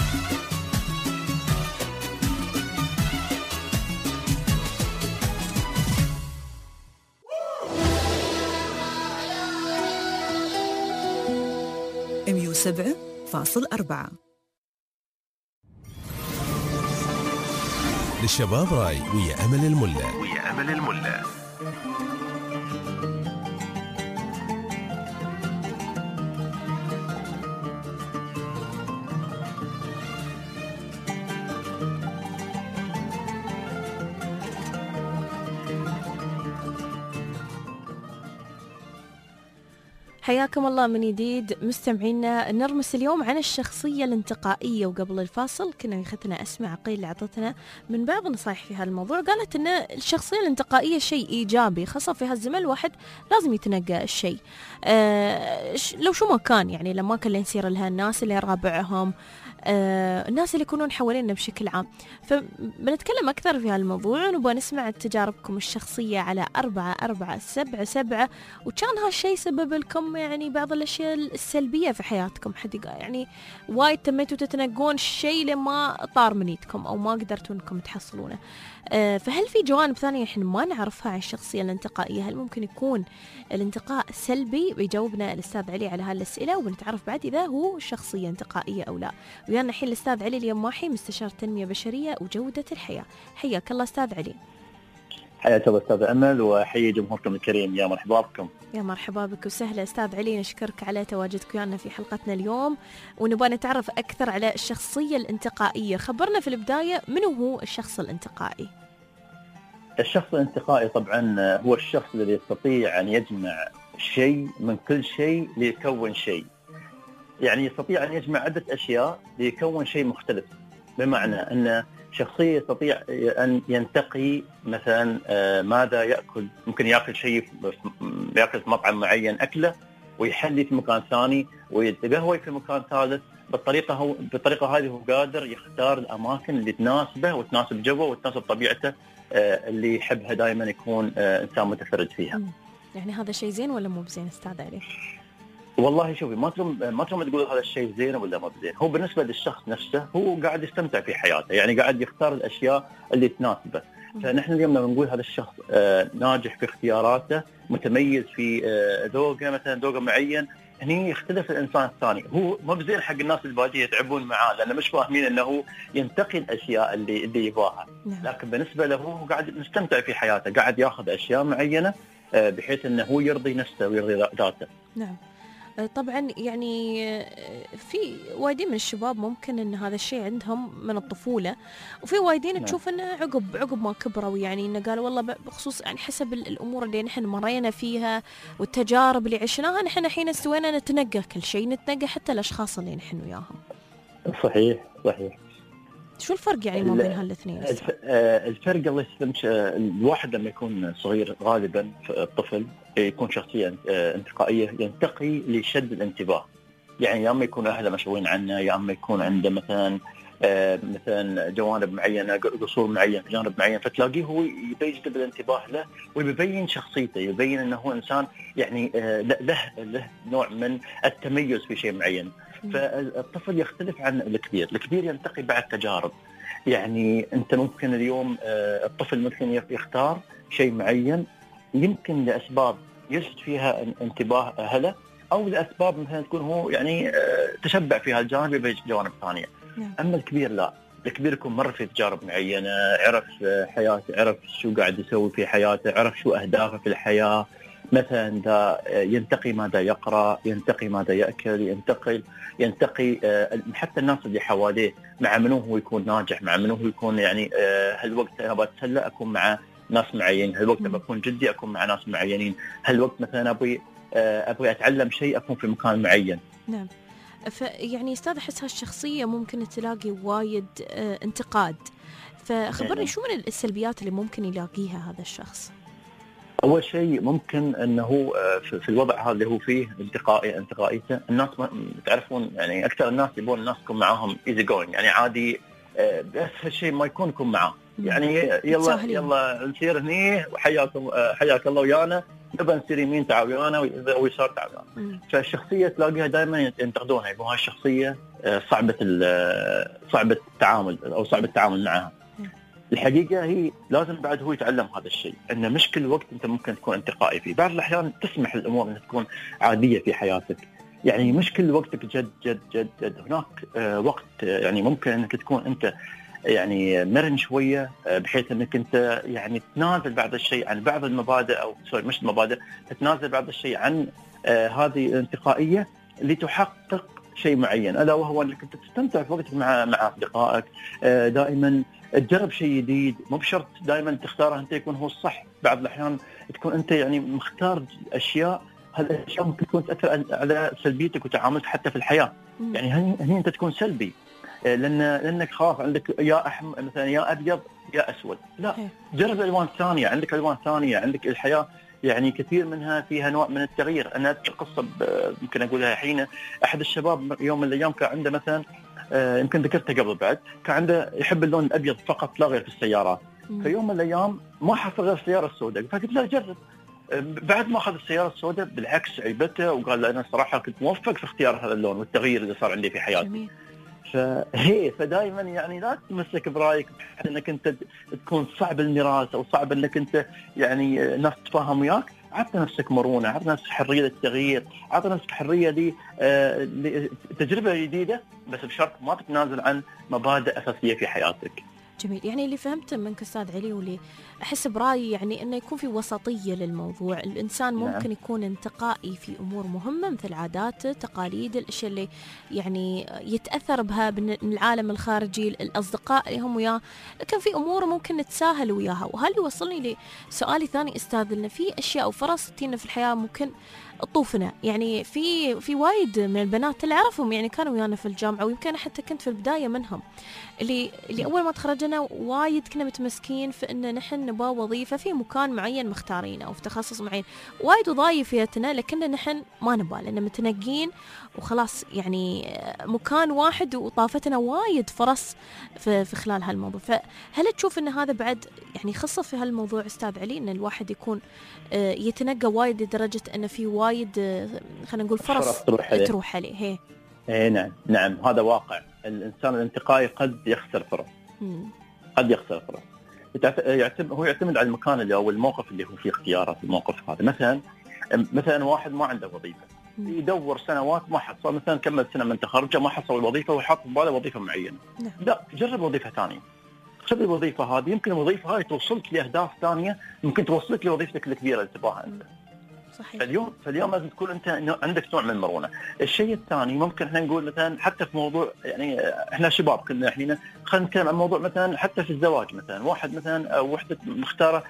مية وسبعة فاصل أربعة للشباب راي ويا أمل الملا ويا أمل الملا حياكم الله من جديد مستمعينا. نرمس اليوم عن الشخصية الانتقائية، وقبل الفاصل كنا أخذنا أسماء عقيل اللي عطتنا من بعض النصائح في هذا الموضوع. قالت أن الشخصية الانتقائية شيء إيجابي، خاصة في هالزمن الواحد لازم يتنقى الشيء آه لو شو ما كان، يعني لما كان يصير لها الناس اللي رابعهم آه الناس اللي يكونون حوالينا بشكل عام. فبنتكلم أكثر في هالموضوع ونبغى نسمع تجاربكم الشخصية على أربعة أربعة سبعة سبعة، وكان هالشيء سبب لكم يعني بعض الأشياء السلبية في حياتكم، حد يعني وايد تميتوا تتنقون الشيء لما طار من ايدكم أو ما قدرتوا أنكم تحصلونه. آه فهل في جوانب ثانية إحنا ما نعرفها عن الشخصية الانتقائية؟ هل ممكن يكون الانتقاء سلبي؟ بيجاوبنا الأستاذ علي على هالأسئلة، وبنتعرف بعد إذا هو شخصية انتقائية أو لا. ويانا الحين الأستاذ علي اليماحي مستشار تنمية بشرية وجودة الحياة. حياك الله أستاذ علي. حياك الله أستاذ أمل، وحيي جمهوركم الكريم، يا مرحبا بكم. يا مرحبا بك وسهلا أستاذ علي، نشكرك على تواجدك ويانا في حلقتنا اليوم، ونبغى نتعرف أكثر على الشخصية الانتقائية. خبرنا في البداية منو هو الشخص الانتقائي؟ الشخص الانتقائي طبعا هو الشخص الذي يستطيع أن يجمع شيء من كل شيء ليكون شيء، يعني يستطيع أن يجمع عدة أشياء ليكون شيء مختلف، بمعنى أن شخصية يستطيع أن ينتقي مثلا ماذا يأكل، ممكن يأكل شيء يأكل في مطعم معين أكله ويحلي في مكان ثاني ويتقهوي في مكان ثالث. بالطريقة هو بالطريقة هذه هو قادر يختار الأماكن اللي تناسبه وتناسب جوه وتناسب طبيعته اللي يحبها دائما يكون إنسان متفرد فيها. يعني هذا شيء زين ولا مو بزين أستاذ علي؟ والله شوفي، ما تروم ما تروم تقول هذا الشيء زين ولا ما بزين، هو بالنسبه للشخص نفسه هو قاعد يستمتع في حياته، يعني قاعد يختار الاشياء اللي تناسبه. فنحن اليوم لما نقول هذا الشخص آه ناجح في اختياراته، متميز في آه ذوقه، مثلا ذوقه معين، هني يختلف الانسان الثاني. هو مو بزين حق الناس الباديه يتعبون معاه لانه مش فاهمين انه ينتقي الاشياء اللي اللي يبغاها، لكن بالنسبه له هو قاعد مستمتع في حياته، قاعد ياخذ اشياء معينه آه بحيث انه هو يرضي نفسه ويرضي ذاته. نعم. طبعا يعني في وايدين من الشباب ممكن ان هذا الشيء عندهم من الطفوله، وفي وايدين نعم. تشوف انه عقب عقب ما كبروا، يعني انه قالوا والله بخصوص يعني حسب الامور اللي نحن مرينا فيها والتجارب اللي عشناها، نحن الحين استوينا نتنقى كل شيء، نتنقى حتى الاشخاص اللي نحن وياهم. صحيح صحيح. شو الفرق يعني ما بين هالاثنين؟ الفرق الله يسلمك، الواحد لما يكون صغير غالبا الطفل يكون شخصية انتقائية، ينتقي لشد الانتباه، يعني يا اما يكون اهله مشغولين عنه، يا اما يكون عنده مثلا مثلا جوانب معينه، قصور معين، جانب معين، فتلاقيه هو يجذب الانتباه له ويبين شخصيته، يبين انه هو انسان يعني له له نوع من التميز في شيء معين. فالطفل يختلف عن الكبير، الكبير ينتقي بعد تجارب، يعني انت ممكن اليوم الطفل ممكن يختار شيء معين يمكن لاسباب يجد فيها انتباه اهله، او لاسباب مثلا تكون هو يعني تشبع في هالجانب يبي جوانب ثانيه. اما الكبير لا، الكبير يكون مر في تجارب معينه، عرف حياته، عرف شو قاعد يسوي في حياته، عرف شو اهدافه في الحياه، مثلا دا ينتقي ماذا يقرا، ينتقي ماذا ياكل، ينتقي ينتقي حتى الناس اللي حواليه، مع منو هو يكون ناجح، مع منو هو يكون يعني هالوقت انا بتسلى اكون مع ناس معينين، هالوقت لما اكون جدي اكون مع ناس معينين، هالوقت مثلا ابغي ابغي اتعلم شيء اكون في مكان معين. نعم. فيعني استاذ احس هالشخصيه ممكن تلاقي وايد انتقاد، فخبرني شو من السلبيات اللي ممكن يلاقيها هذا الشخص؟ اول شيء ممكن انه في الوضع هذا اللي هو فيه انتقائي انتقائيته، الناس تعرفون يعني اكثر الناس يبون الناس تكون معاهم ايزي جوينج، يعني عادي، بس هالشيء ما يكون يكون معاه، يعني يلا سهلين. يلا نسير هني وحياكم حياك الله ويانا، نبى نسير يمين تعال ويانا ويسار تعال ويانا. فالشخصيه تلاقيها دائما ينتقدونها، يبغون هالشخصيه صعبه صعبه التعامل او صعب التعامل معها. الحقيقه هي لازم بعد هو يتعلم هذا الشيء، انه مش كل وقت انت ممكن تكون انتقائي فيه، بعض الاحيان تسمح الامور انها تكون عاديه في حياتك، يعني مش كل وقتك جد جد جد, جد. هناك آه وقت آه يعني ممكن انك تكون انت يعني مرن شويه، آه بحيث انك انت يعني تنازل بعض الشيء عن بعض المبادئ، او سوري مش المبادئ، تتنازل بعض الشيء عن آه هذه الانتقائيه لتحقق شيء معين، الا وهو انك انت تستمتع في وقتك مع مع اصدقائك، آه دائما تجرب شيء جديد، مو بشرط دائما تختاره انت يكون هو الصح، بعض الاحيان تكون انت يعني مختار اشياء، هالاشياء ممكن تكون تاثر على سلبيتك وتعاملك حتى في الحياه. مم. يعني هني هني انت تكون سلبي، لان لانك خلاص عندك يا احمر مثلا، يا ابيض يا اسود، لا جرب الوان ثانيه، عندك الوان ثانيه، عندك الحياه يعني كثير منها فيها نوع من التغيير. انا اذكر قصه ممكن اقولها حين احد الشباب يوم من الايام كان عنده مثلا آه يمكن ذكرتها قبل بعد، كان عنده يحب اللون الابيض فقط لا غير في السيارات. مم. في يوم من الايام ما حصل غير السياره السوداء، فقلت له جرب. بعد ما اخذ السياره السوداء بالعكس عيبته، وقال له انا صراحه كنت موفق في اختيار هذا اللون والتغيير اللي صار عندي في حياتي. جميل. فهي فدائما يعني لا تمسك برايك انك انت تكون صعب الميراث او صعب انك انت يعني ناس تتفاهم وياك، عطي نفسك مرونه، عطي نفسك حريه للتغيير، عطي نفسك حريه لي آه لتجربه جديده، بس بشرط ما تتنازل عن مبادئ اساسيه في حياتك. جميل. يعني اللي فهمته منك أستاذ علي، واللي أحس برأيي يعني أنه يكون في وسطية للموضوع. الإنسان ممكن نعم. يكون انتقائي في أمور مهمة مثل عاداته، تقاليد، الأشياء اللي يعني يتأثر بها من العالم الخارجي، الأصدقاء اللي هم وياه، لكن في أمور ممكن نتساهل وياها. وهل يوصلني لسؤالي ثاني أستاذ، لأن في أشياء وفرص تجينا في الحياة ممكن طوفنا. يعني في في وايد من البنات اللي أعرفهم يعني كانوا ويانا في الجامعة، ويمكن حتى كنت في البداية منهم، اللي اللي أول ما تخرجنا وايد كنا متمسكين في إن نحن نبغى وظيفة في مكان معين مختارينه أو في تخصص معين، وايد وظايفيتنا لكن نحن ما نبغى لأن متنقين وخلاص، يعني مكان واحد وطافتنا وايد فرص في, في خلال هالموضوع. فهل تشوف إن هذا بعد يعني خصة في هالموضوع أستاذ علي، إن الواحد يكون يتنقى وايد لدرجة إن في وايد خلينا نقول فرص, فرص تروح عليه, تروح عليه. هي. إيه نعم نعم هذا واقع. الإنسان الانتقائي قد يخسر فرص، مم. قد يخسر فرص. يعتمد هو يعتمد على المكان اللي أو الموقف اللي هو فيه اختيارات. الموقف هذا مثلا مثلا واحد ما عنده وظيفة، مم. يدور سنوات ما حصل، مثلا كمل سنة من تخرجه ما حصل الوظيفة وحط بباله وظيفة معينة، نعم. لا جرب وظيفة ثانية، خذ الوظيفة هذه، يمكن الوظيفة هاي توصلك لأهداف ثانية، ممكن توصلك لوظيفتك الكبيرة اللي تبغاها أنت. صحيح. فاليوم فاليوم لازم تكون انت عندك نوع من المرونه. الشيء الثاني ممكن احنا نقول مثلا حتى في موضوع، يعني احنا شباب كنا الحين خلينا نتكلم عن موضوع مثلا حتى في الزواج، مثلا واحد مثلا او وحده مختاره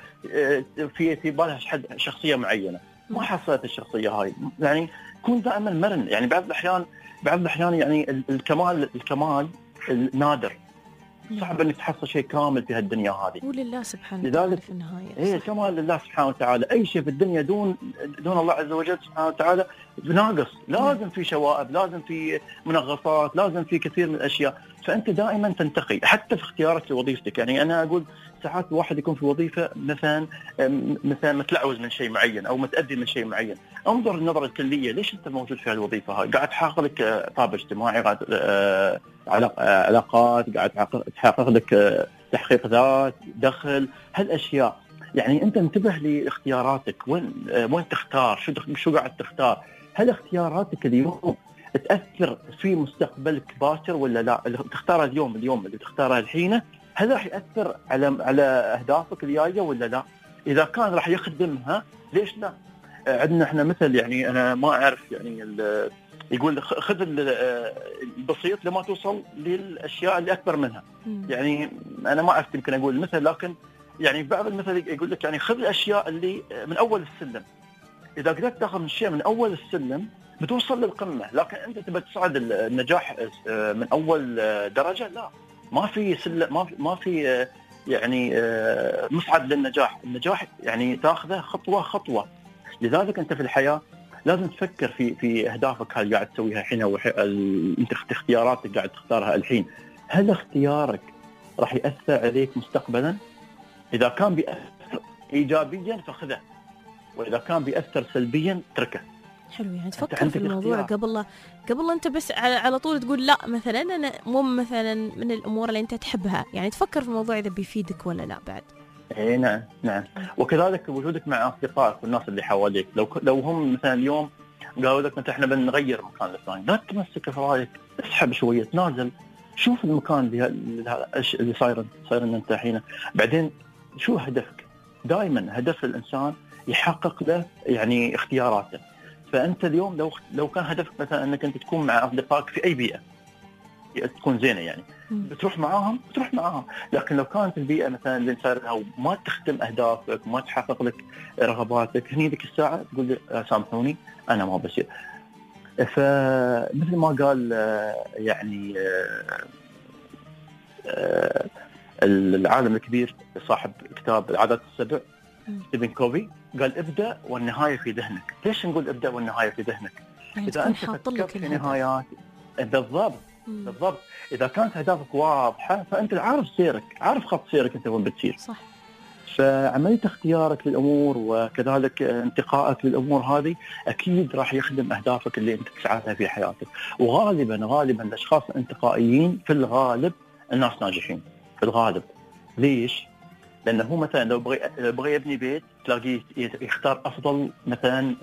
في في بالها شخصيه معينه، ما حصلت الشخصيه هاي، يعني كون دائما مرن. يعني بعض الاحيان بعض الاحيان يعني الكمال الكمال نادر، صعب انك تحصل شيء كامل في هالدنيا هذه، ولله سبحانه وتعالى في النهايه. ايه كمال لله سبحانه وتعالى. اي شيء في الدنيا دون دون الله عز وجل سبحانه وتعالى ناقص، لازم في شوائب، لازم في منغصات، لازم في كثير من الاشياء. فانت دائما تنتقي حتى في اختيارك لوظيفتك. يعني انا اقول ساعات واحد يكون في وظيفه مثلا مثلا متلعوز من شيء معين او متاذي من شيء معين، انظر النظره الكليه، ليش انت موجود في الوظيفه هاي؟ قاعد تحقق لك طابع اجتماعي، قاعد علاقات، قاعد تحقق لك تحقيق ذات، دخل، هالاشياء. يعني انت انتبه لاختياراتك، وين وين تختار، شو شو قاعد تختار، هل اختياراتك اليوم تاثر في مستقبلك باكر ولا لا؟ اللي تختاره اليوم اليوم اللي تختاره الحين، هل راح ياثر على على اهدافك الجايه ولا لا؟ اذا كان راح يخدمها ليش لا؟ عندنا احنا مثل، يعني انا ما اعرف، يعني يقول خذ البسيط لما توصل للاشياء اللي اكبر منها. يعني انا ما اعرف يمكن اقول المثل، لكن يعني بعض المثل يقول لك يعني خذ الاشياء اللي من اول السلم، اذا قدرت تاخذ من شيء من اول السلم بتوصل للقمه، لكن انت تبى تصعد النجاح من اول درجه، لا، ما في سلم، ما في ما في يعني مصعد للنجاح. النجاح يعني تاخذه خطوه خطوه. لذلك انت في الحياه لازم تفكر في في اهدافك هل قاعد تسويها الحين، او انت اختياراتك قاعد تختارها الحين، هل اختيارك راح ياثر عليك مستقبلا؟ اذا كان بيأثر ايجابيا فخذه، واذا كان بيأثر سلبيا تركه. حلو، يعني تفكر في الموضوع قبل لا قبل لا انت بس على طول تقول لا، مثلا انا مو مثلا من الامور اللي انت تحبها، يعني تفكر في الموضوع اذا بيفيدك ولا لا بعد. اي نعم نعم. وكذلك وجودك مع اصدقائك والناس اللي حواليك، لو لو هم مثلا اليوم قالوا لك مثلا احنا بنغير مكان الثاني، لا تمسك في رايك، اسحب شويه، تنازل، شوف المكان اللي اللي صاير صاير انت الحين، بعدين شو هدفك؟ دائما هدف الانسان يحقق له يعني اختياراته. فانت اليوم لو لو كان هدفك مثلا انك انت تكون مع اصدقائك في اي بيئه تكون زينه، يعني بتروح معاهم بتروح معاهم، لكن لو كانت البيئه مثلا اللي صار او ما تخدم اهدافك، ما تحقق لك رغباتك، هني ذيك الساعه تقول لي سامحوني انا ما بصير. فمثل ما قال يعني العالم الكبير صاحب كتاب العادات السبع ستيفن كوفي، قال ابدأ والنهاية في ذهنك. ليش نقول ابدأ والنهاية في ذهنك؟ يعني إذا أنت تفكر في نهايات بالضبط بالضبط، إذا كانت أهدافك واضحة فأنت عارف سيرك، عارف خط سيرك أنت وين بتصير. صح. فعملية اختيارك للأمور وكذلك انتقائك للأمور هذه أكيد راح يخدم أهدافك اللي أنت تسعى لها في حياتك. وغالبا غالبا الأشخاص الانتقائيين في الغالب الناس ناجحين في الغالب. ليش؟ لانه هو مثلا لو بغى لو بغى يبني بيت تلاقيه يختار افضل مثلا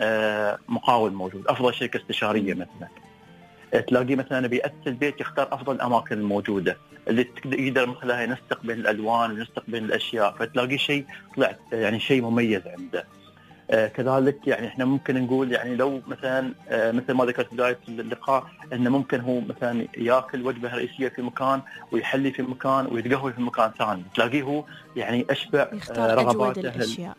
مقاول موجود، افضل شركه استشاريه مثلا. تلاقيه مثلا بيأسس البيت يختار افضل الاماكن الموجوده اللي يقدر من خلالها ينسق بين الالوان وينسق بين الاشياء، فتلاقيه شيء طلع يعني شيء مميز عنده. آه كذلك يعني احنا ممكن نقول يعني لو مثلا آه مثل ما ذكرت بدايه اللقاء انه ممكن هو مثلا ياكل وجبه رئيسيه في مكان ويحلي في مكان ويتقهوى في مكان ثاني، تلاقيه هو يعني اشبع يختار آه رغباته. اجود الاشياء.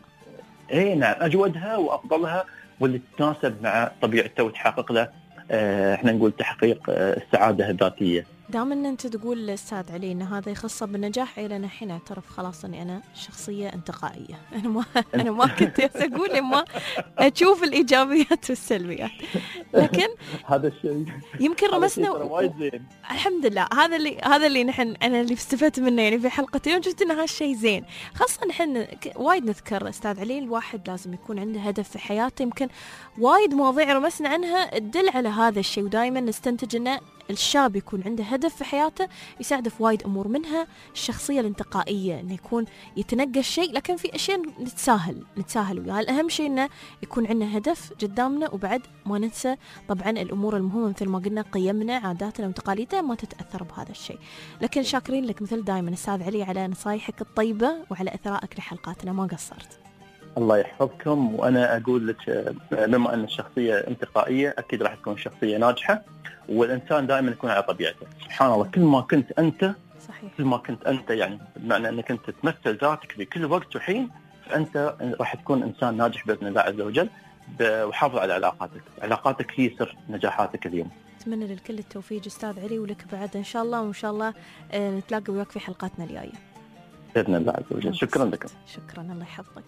اي نعم، اجودها وافضلها واللي تتناسب مع طبيعته وتحقق له آه احنا نقول تحقيق آه السعاده الذاتيه. دام ان انت تقول استاذ علي ان هذا يخص بالنجاح، الى انا الحين اعترف خلاص اني انا شخصيه انتقائيه. انا ما انا ما كنت اقول اما اشوف الايجابيات والسلبيات، لكن هذا الشيء يمكن رمسنا و... الحمد لله. هذا اللي هذا اللي نحن انا اللي استفدت منه يعني في حلقه اليوم، شفت ان هالشيء زين. خاصه نحن وايد نذكر استاذ علي الواحد لازم يكون عنده هدف في حياته. يمكن وايد مواضيع رمسنا عنها تدل على هذا الشيء، ودائما نستنتج انه الشاب يكون عنده هدف في حياته يساعده في وايد أمور، منها الشخصية الانتقائية، إنه يكون يتنقى الشيء، لكن في أشياء نتساهل نتساهل وياها. الأهم شيء إنه يكون عندنا هدف قدامنا، وبعد ما ننسى طبعا الأمور المهمة مثل ما قلنا، قيمنا عاداتنا وتقاليدنا ما تتأثر بهذا الشيء. لكن شاكرين لك مثل دائما أستاذ علي على نصايحك الطيبة وعلى إثرائك لحلقاتنا، ما قصرت. الله يحفظكم. وأنا أقول لك بما أن الشخصية انتقائية أكيد راح تكون شخصية ناجحة، والإنسان دائما يكون على طبيعته. سبحان الله، كل ما كنت أنت صحيح. كل ما كنت أنت يعني بمعنى أنك أنت تمثل ذاتك في كل وقت وحين، فأنت راح تكون إنسان ناجح بإذن الله عز وجل. وحافظ على علاقاتك، علاقاتك هي سر نجاحاتك اليوم. أتمنى للكل التوفيق أستاذ علي، ولك بعد إن شاء الله، وإن شاء الله نتلاقى وياك في حلقاتنا الجاية بإذن الله عز وجل. شكرا لكم. شكرا، الله يحفظك.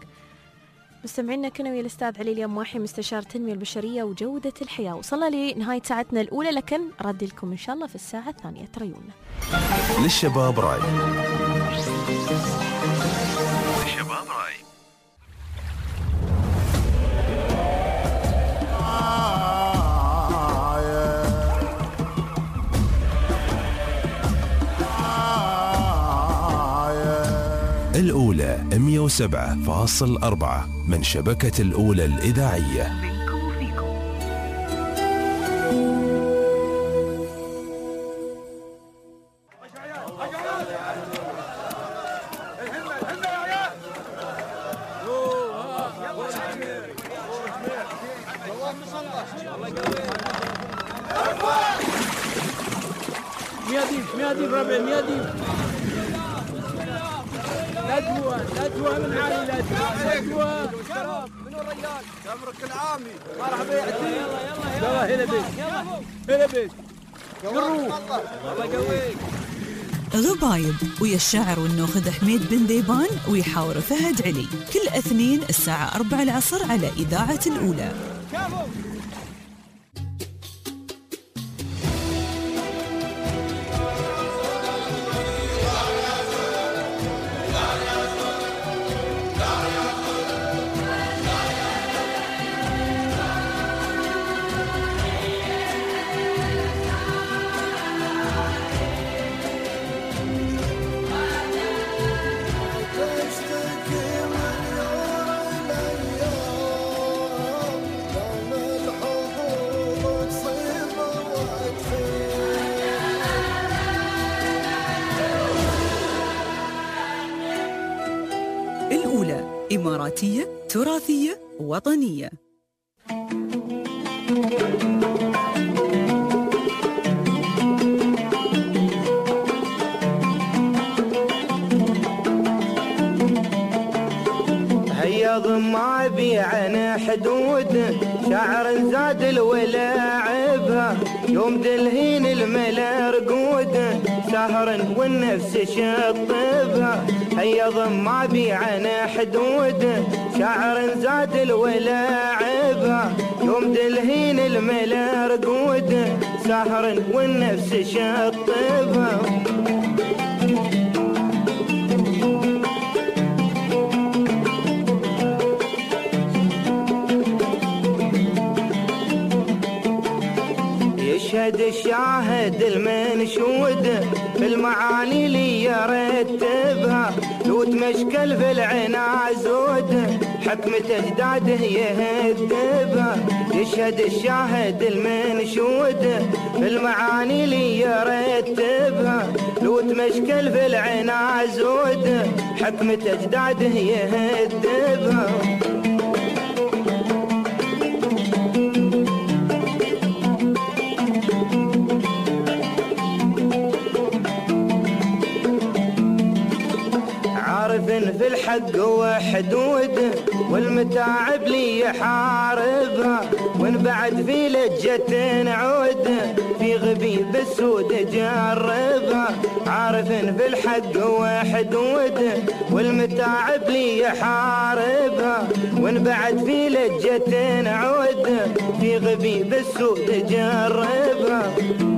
مستمعينا كنا ويا الأستاذ علي اليماحي مستشار التنمية البشرية وجودة الحياة. وصلنا لنهاية ساعتنا الأولى، لكن ردي لكم إن شاء الله في الساعة الثانية. تريونا للشباب راي. للشباب راي. الأولى مئة وسبعة فاصل أربعة من شبكة الأولى الإذاعية. ميادين ميادين ربع ميادين لا تجوا لا تجوا من عالي لا تجوا من الرجال تمرك العامي مرحبا يا عتيق. يلا يلا هنا بيك هنا بيك قروف الله يقويك. غبايب ويا الشاعر والنوخذ حميد بن ذيبان ويحاور فهد علي كل اثنين الساعة أربعة العصر على إذاعة الأولى. الأولى إماراتية تراثية وطنية. هيا ضم بيعنا حدود شعر زاد الولاعبها يوم دلهين الملا رقود سهر والنفس شطبها. هيا ضم بيعنا حدود شعر زاد الولاعبها يوم دلهين الملا رقود سهر والنفس شطبها. يشهد الشاهد المنشود في المعاني اللي يرتبها لو تمشكل في العنازود حكمة أجداده يهذبها. يشهد الشاهد المنشود في المعاني اللي يرتبها لو تمشكل في العنازود حكمة أجداده يهذبها. عارف في الحق وحدود والمتاعب لي يحاربها وان بعد في لجة نعود في غبيب السود جربها. عارف في الحق وحدود والمتاعب لي يحاربها وان بعد في لجة نعود في غبيب السود جربها.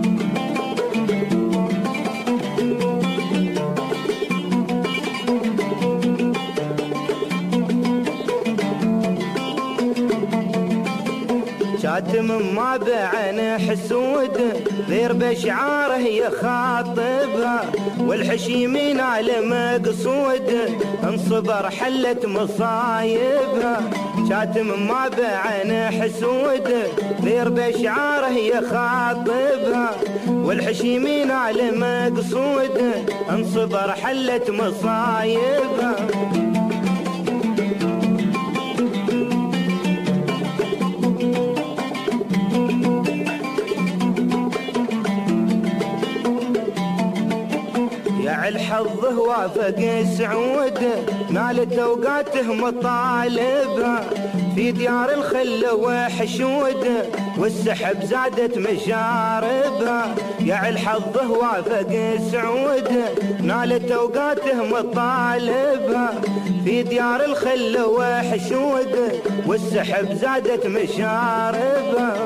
شاتم ما بعن حسود غير بشعاره يخاطبها والحشيمين على مقصود انصبر حلت مصايبها. شاتم ما بعن حسود غير بشعاره يخاطبها والحشيمين على مقصود انصبر حلت مصايبها. الحظ وافق سعود نالت اوقاته مطالبها في ديار الخل وحشود والسحب زادت مشاربها. يا الحظ وافق سعود نالت اوقاته مطالبها في ديار الخل وحشود والسحب زادت مشاربها.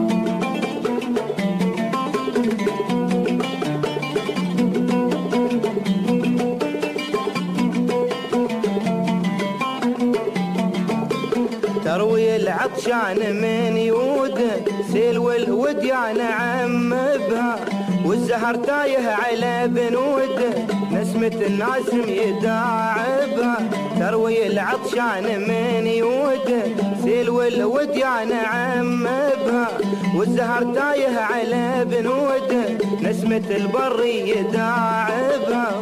تروي العطشان من يود سيل والوديان عم بها والزهر تايه على بنود نسمة الناس يداعبها. تروي العطشان من يود سيل والوديان عم بها والزهر تايه على بنود نسمة البر يداعبها.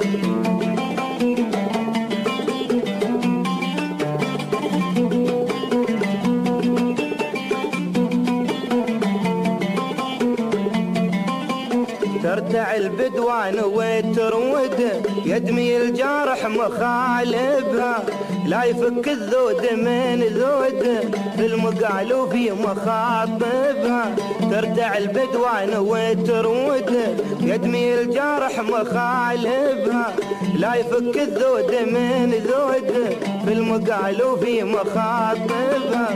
ترتع البدوان وترود يدمي الجارح مخالبها لا يفك الذود من ذود في المقال وفي مخاطبها. ترتع البدوان وترود يدمي الجارح مخالبها لا يفك الذود من ذود في المقال وفي مخاطبها.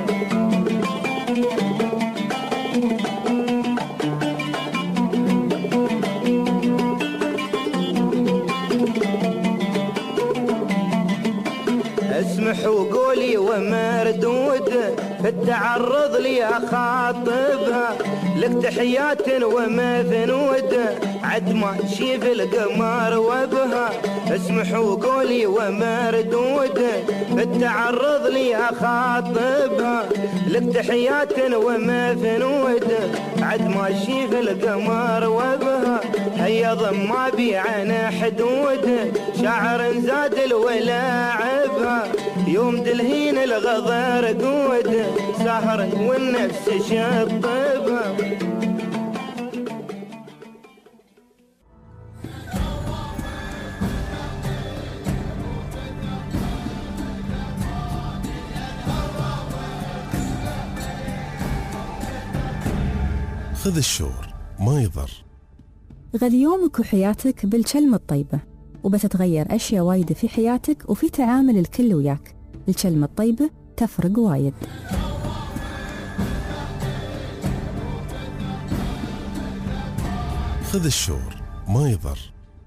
اسمح وقولي ومردود في التعرض لي اخاطبها لك تحيات ومثنود عد ما تشيف القمر وبها. اسمح وقولي ومردود في التعرض لي اخاطبها لك تحيات ومثنود عد ما تشيف القمر وبها. هيا ضم ما بيعنا حدود شعر زاد الولاعبها يوم دلهين الغضر قود سهر والنفس شطبها. خذ الشور ما يضر. غذي يومك وحياتك بالكلمة الطيبة وبتتغير أشياء وايدة في حياتك وفي تعامل الكل وياك. الكلمة الطيبة تفرق وايد. خذ الشور ما يضر.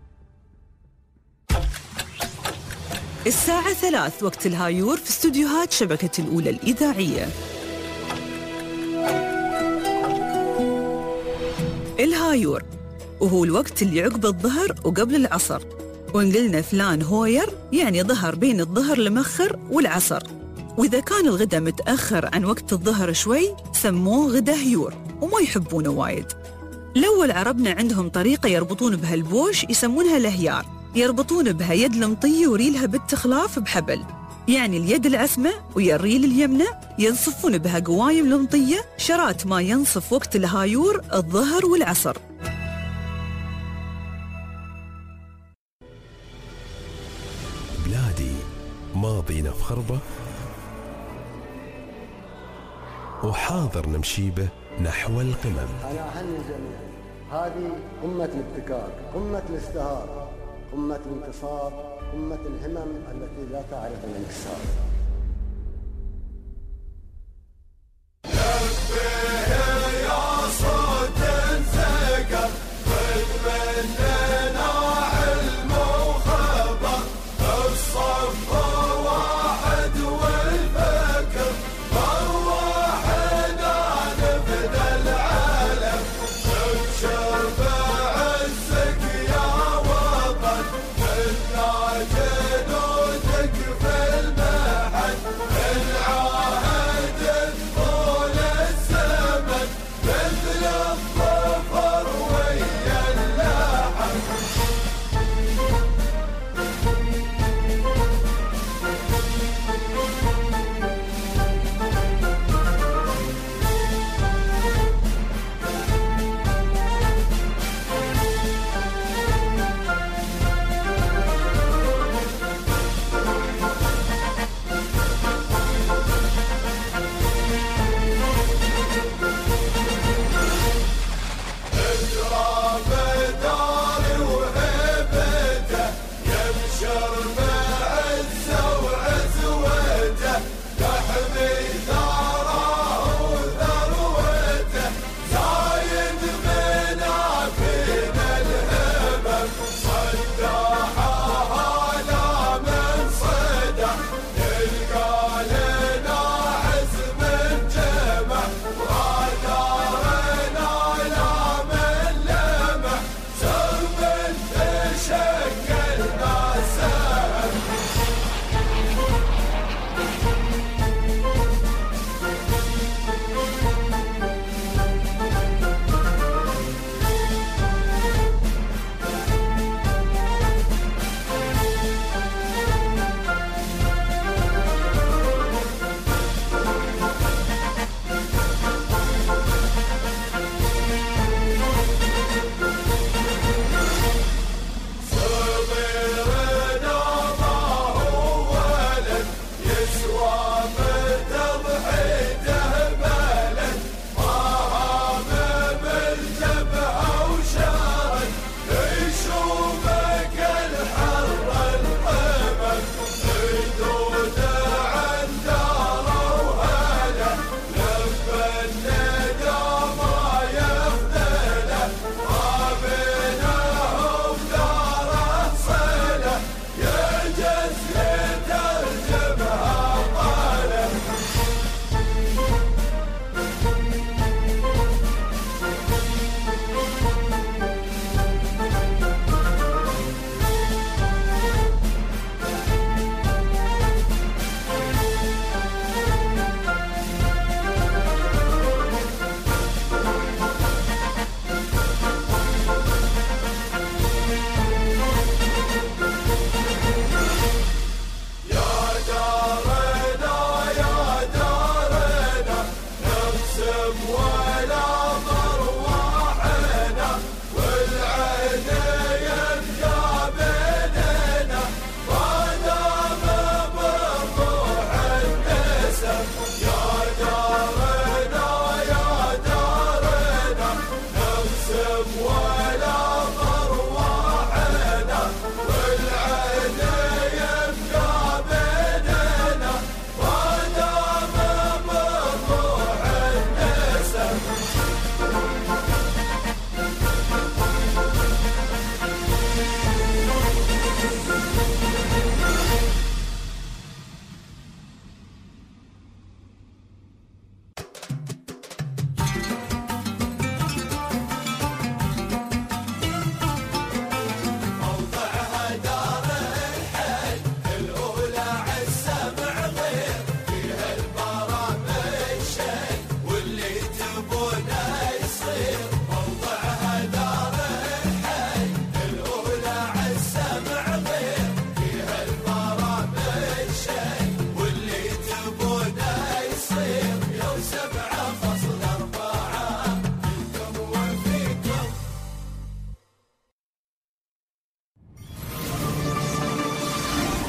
الساعة ثلاث وقت الهايور في استوديوهات شبكة الأولى الإذاعية. الهايور الهايور، وهو الوقت اللي عقب الظهر وقبل العصر. وإن قلنا فلان هوير يعني ظهر بين الظهر المؤخر والعصر. وإذا كان الغداء متأخر عن وقت الظهر شوي سموه غدا هيور وما يحبونه وايد. الأول عربنا عندهم طريقة يربطون بها البوش يسمونها الهيار، يربطون بها يد المطية وريلها بالتخلاف بحبل، يعني اليد العسمة ويا الريل اليمنى ينصفون بها قوايم المطية شرات ما ينصف وقت الهايور الظهر والعصر. بلادي ماضينا في خربة وحاضر نمشي به نحو القمم. أنا أهني الجميع، هذه قمة الابتكار، قمة الازدهار، قمة الانتصار، قمة الهمم التي لا تعرف الانكسار. جنودك في المحن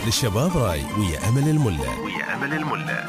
للشباب راي ويا أمل الملا. ويا أمل الملا.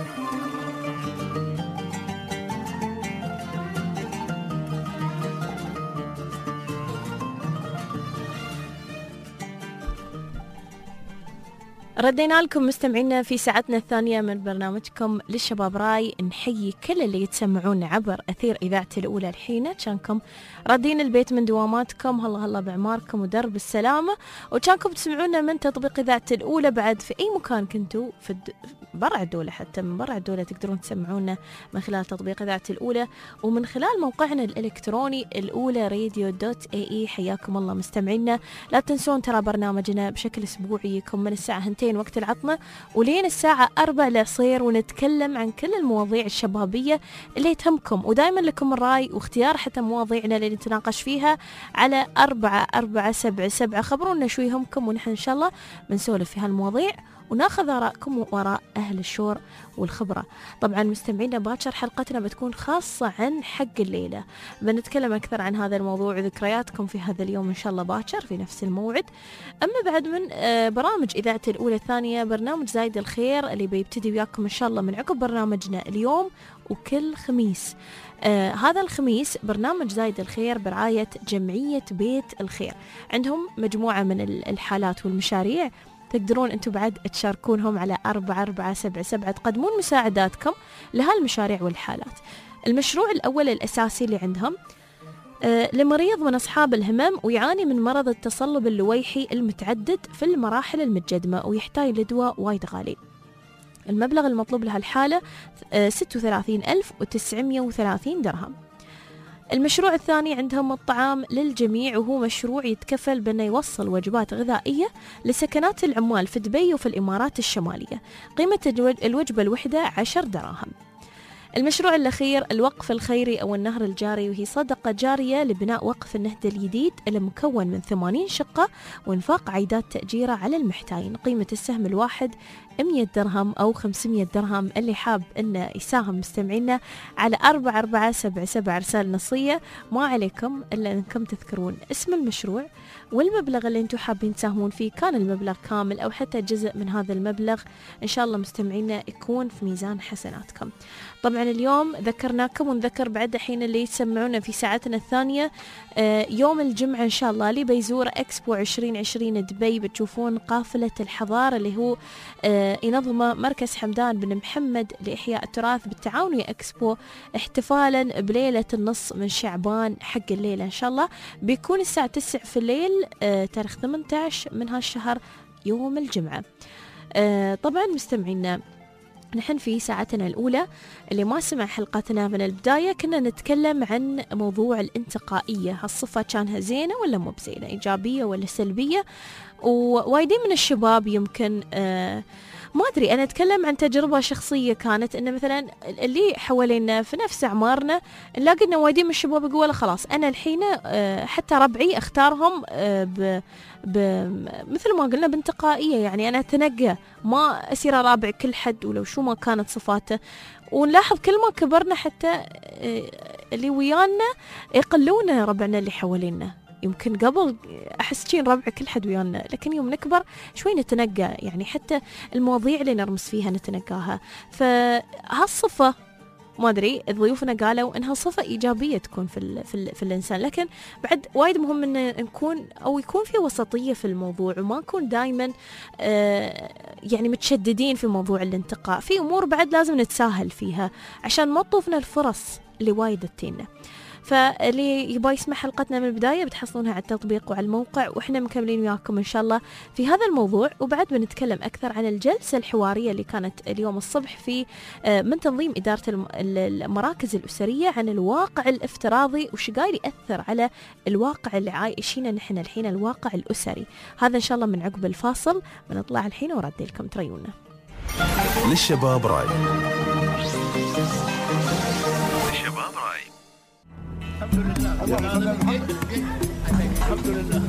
ردينا لكم مستمعينا في ساعتنا الثانية من برنامجكم للشباب راي. نحيي كل اللي يتسمعون عبر أثير إذاعة الأولى الحين. كانكم رادين البيت من دواماتكم، هلا هلا بعماركم ودرب السلامة، وكانكم تسمعونا من تطبيق إذاعة الأولى بعد في أي مكان كنتوا في الد... برع الدولة، حتى من برع الدولة تقدرون تسمعونا من خلال تطبيق إذاعة الأولى ومن خلال موقعنا الإلكتروني الأولى راديو دوت اي اي. حياكم الله مستمعينا. لا تنسون ترى برنامجنا بشكل أسبوعي يكون من الساعة هنتين وقت العطمة ولين الساعة أربع العصير، ونتكلم عن كل المواضيع الشبابية اللي تهمكم، ودائما لكم الرأي واختيار حتى مواضيعنا اللي نتناقش فيها على أربعة أربعة سبعة سبعة. خبرونا شو يهمكم ونحن إن شاء الله بنسولف في هالمواضيع وناخذ آراءكم وآراء أهل الشور والخبرة. طبعا مستمعينا باكر حلقتنا بتكون خاصة عن حق الليلة، بنتكلم أكثر عن هذا الموضوع وذكرياتكم في هذا اليوم إن شاء الله باكر في نفس الموعد. أما بعد من برامج إذاعة الأولى الثانية برنامج زايد الخير اللي بيبتدي وياكم إن شاء الله من عقب برنامجنا اليوم وكل خميس. آه هذا الخميس برنامج زايد الخير برعاية جمعية بيت الخير، عندهم مجموعة من الحالات والمشاريع تقدرون أنتم بعد تشاركونهم على أربعة أربعة سبعة سبعة، تقدمون مساعداتكم لهالمشاريع والحالات. المشروع الأول الأساسي اللي عندهم آه لمريض من أصحاب الهمم ويعاني من مرض التصلب اللويحي المتعدد في المراحل المتقدمة ويحتاج لدواء وايد غالي. المبلغ المطلوب لهالحالة آه ستة وثلاثين ألف وتسعمية وثلاثين درهم. المشروع الثاني عندهم الطعام للجميع، وهو مشروع يتكفل بأنه يوصل وجبات غذائية لسكنات العمال في دبي وفي الإمارات الشمالية. قيمة الوجبة الوحدة عشر دراهم. المشروع الأخير الوقف الخيري أو النهر الجاري، وهي صدقة جارية لبناء وقف النهدة الجديد المكون من ثمانين شقة وإنفاق عيدات تأجيرة على المحتاجين. قيمة السهم الواحد مية درهم أو خمسمية درهم. اللي حاب إنه يساهم مستمعينا على أربعة أربعة سبعة سبعة رسالة نصية، ما عليكم إلا أنكم تذكرون اسم المشروع والمبلغ اللي انتم حابين تساهمون فيه، كان المبلغ كامل أو حتى جزء من هذا المبلغ، إن شاء الله مستمعينا يكون في ميزان حسناتكم. طبعا اليوم ذكرناكم ونذكر بعد الحين اللي يسمعونا في ساعتنا الثانية آه يوم الجمعة إن شاء الله اللي بيزور إكسبو عشرين عشرين دبي، بتشوفون قافلة الحضارة اللي هو آه ينظمه مركز حمدان بن محمد لإحياء التراث بالتعاون ويا إكسبو، احتفالا بليلة النص من شعبان. حق الليلة إن شاء الله بيكون الساعة تسعة في الليل آه تاريخ ثمانية عشر من هالشهر يوم الجمعة. آه طبعا مستمعينا نحن في ساعتنا الأولى اللي ما سمع حلقتنا من البداية كنا نتكلم عن موضوع الانتقائية، هالصفة كانها زينة ولا مو بزينة، إيجابية ولا سلبية. ووايدين من الشباب يمكن آه ما أدري، أنا أتكلم عن تجربة شخصية كانت إن مثلا اللي حوالينا في نفس أعمارنا نلاقي إن وايدين من الشباب يقولوا خلاص أنا الحين آه حتى ربعي أختارهم آه ب ب مثل ما قلنا بانتقائية، يعني أنا أتنقى ما أسير رابع كل حد ولو شو ما كانت صفاته. ونلاحظ كل ما كبرنا حتى اللي ويانا يقلون ربعنا اللي حوالينا. يمكن قبل أحس شين ربع كل حد ويانا، لكن يوم نكبر شوي نتنقى، يعني حتى المواضيع اللي نرمس فيها نتنقاها. فهالصفة ما أدري ضيوفنا قالوا إنها صفة إيجابية تكون في ال في, ال في الإنسان، لكن بعد وايد مهم إن نكون أو يكون في وسطية في الموضوع وما نكون دائما آه يعني متشددين في موضوع الانتقاء. في أمور بعد لازم نتساهل فيها عشان ما تطوفنا الفرص اللي وايد تتينا. فاللي يبغى يسمع حلقتنا من البداية بتحصلونها على التطبيق وعلى الموقع، وإحنا مكملين وياكم إن شاء الله في هذا الموضوع. وبعد بنتكلم أكثر عن الجلسة الحوارية اللي كانت اليوم الصبح في من تنظيم إدارة المراكز الأسرية عن الواقع الافتراضي وش قاعد يأثر على الواقع اللي عايشينه نحن الحين، الواقع الأسري. هذا إن شاء الله من عقب الفاصل بنطلع الحين وردي لكم تريونا. للشباب راي. للشباب راي. الحمد لله الحمد لله.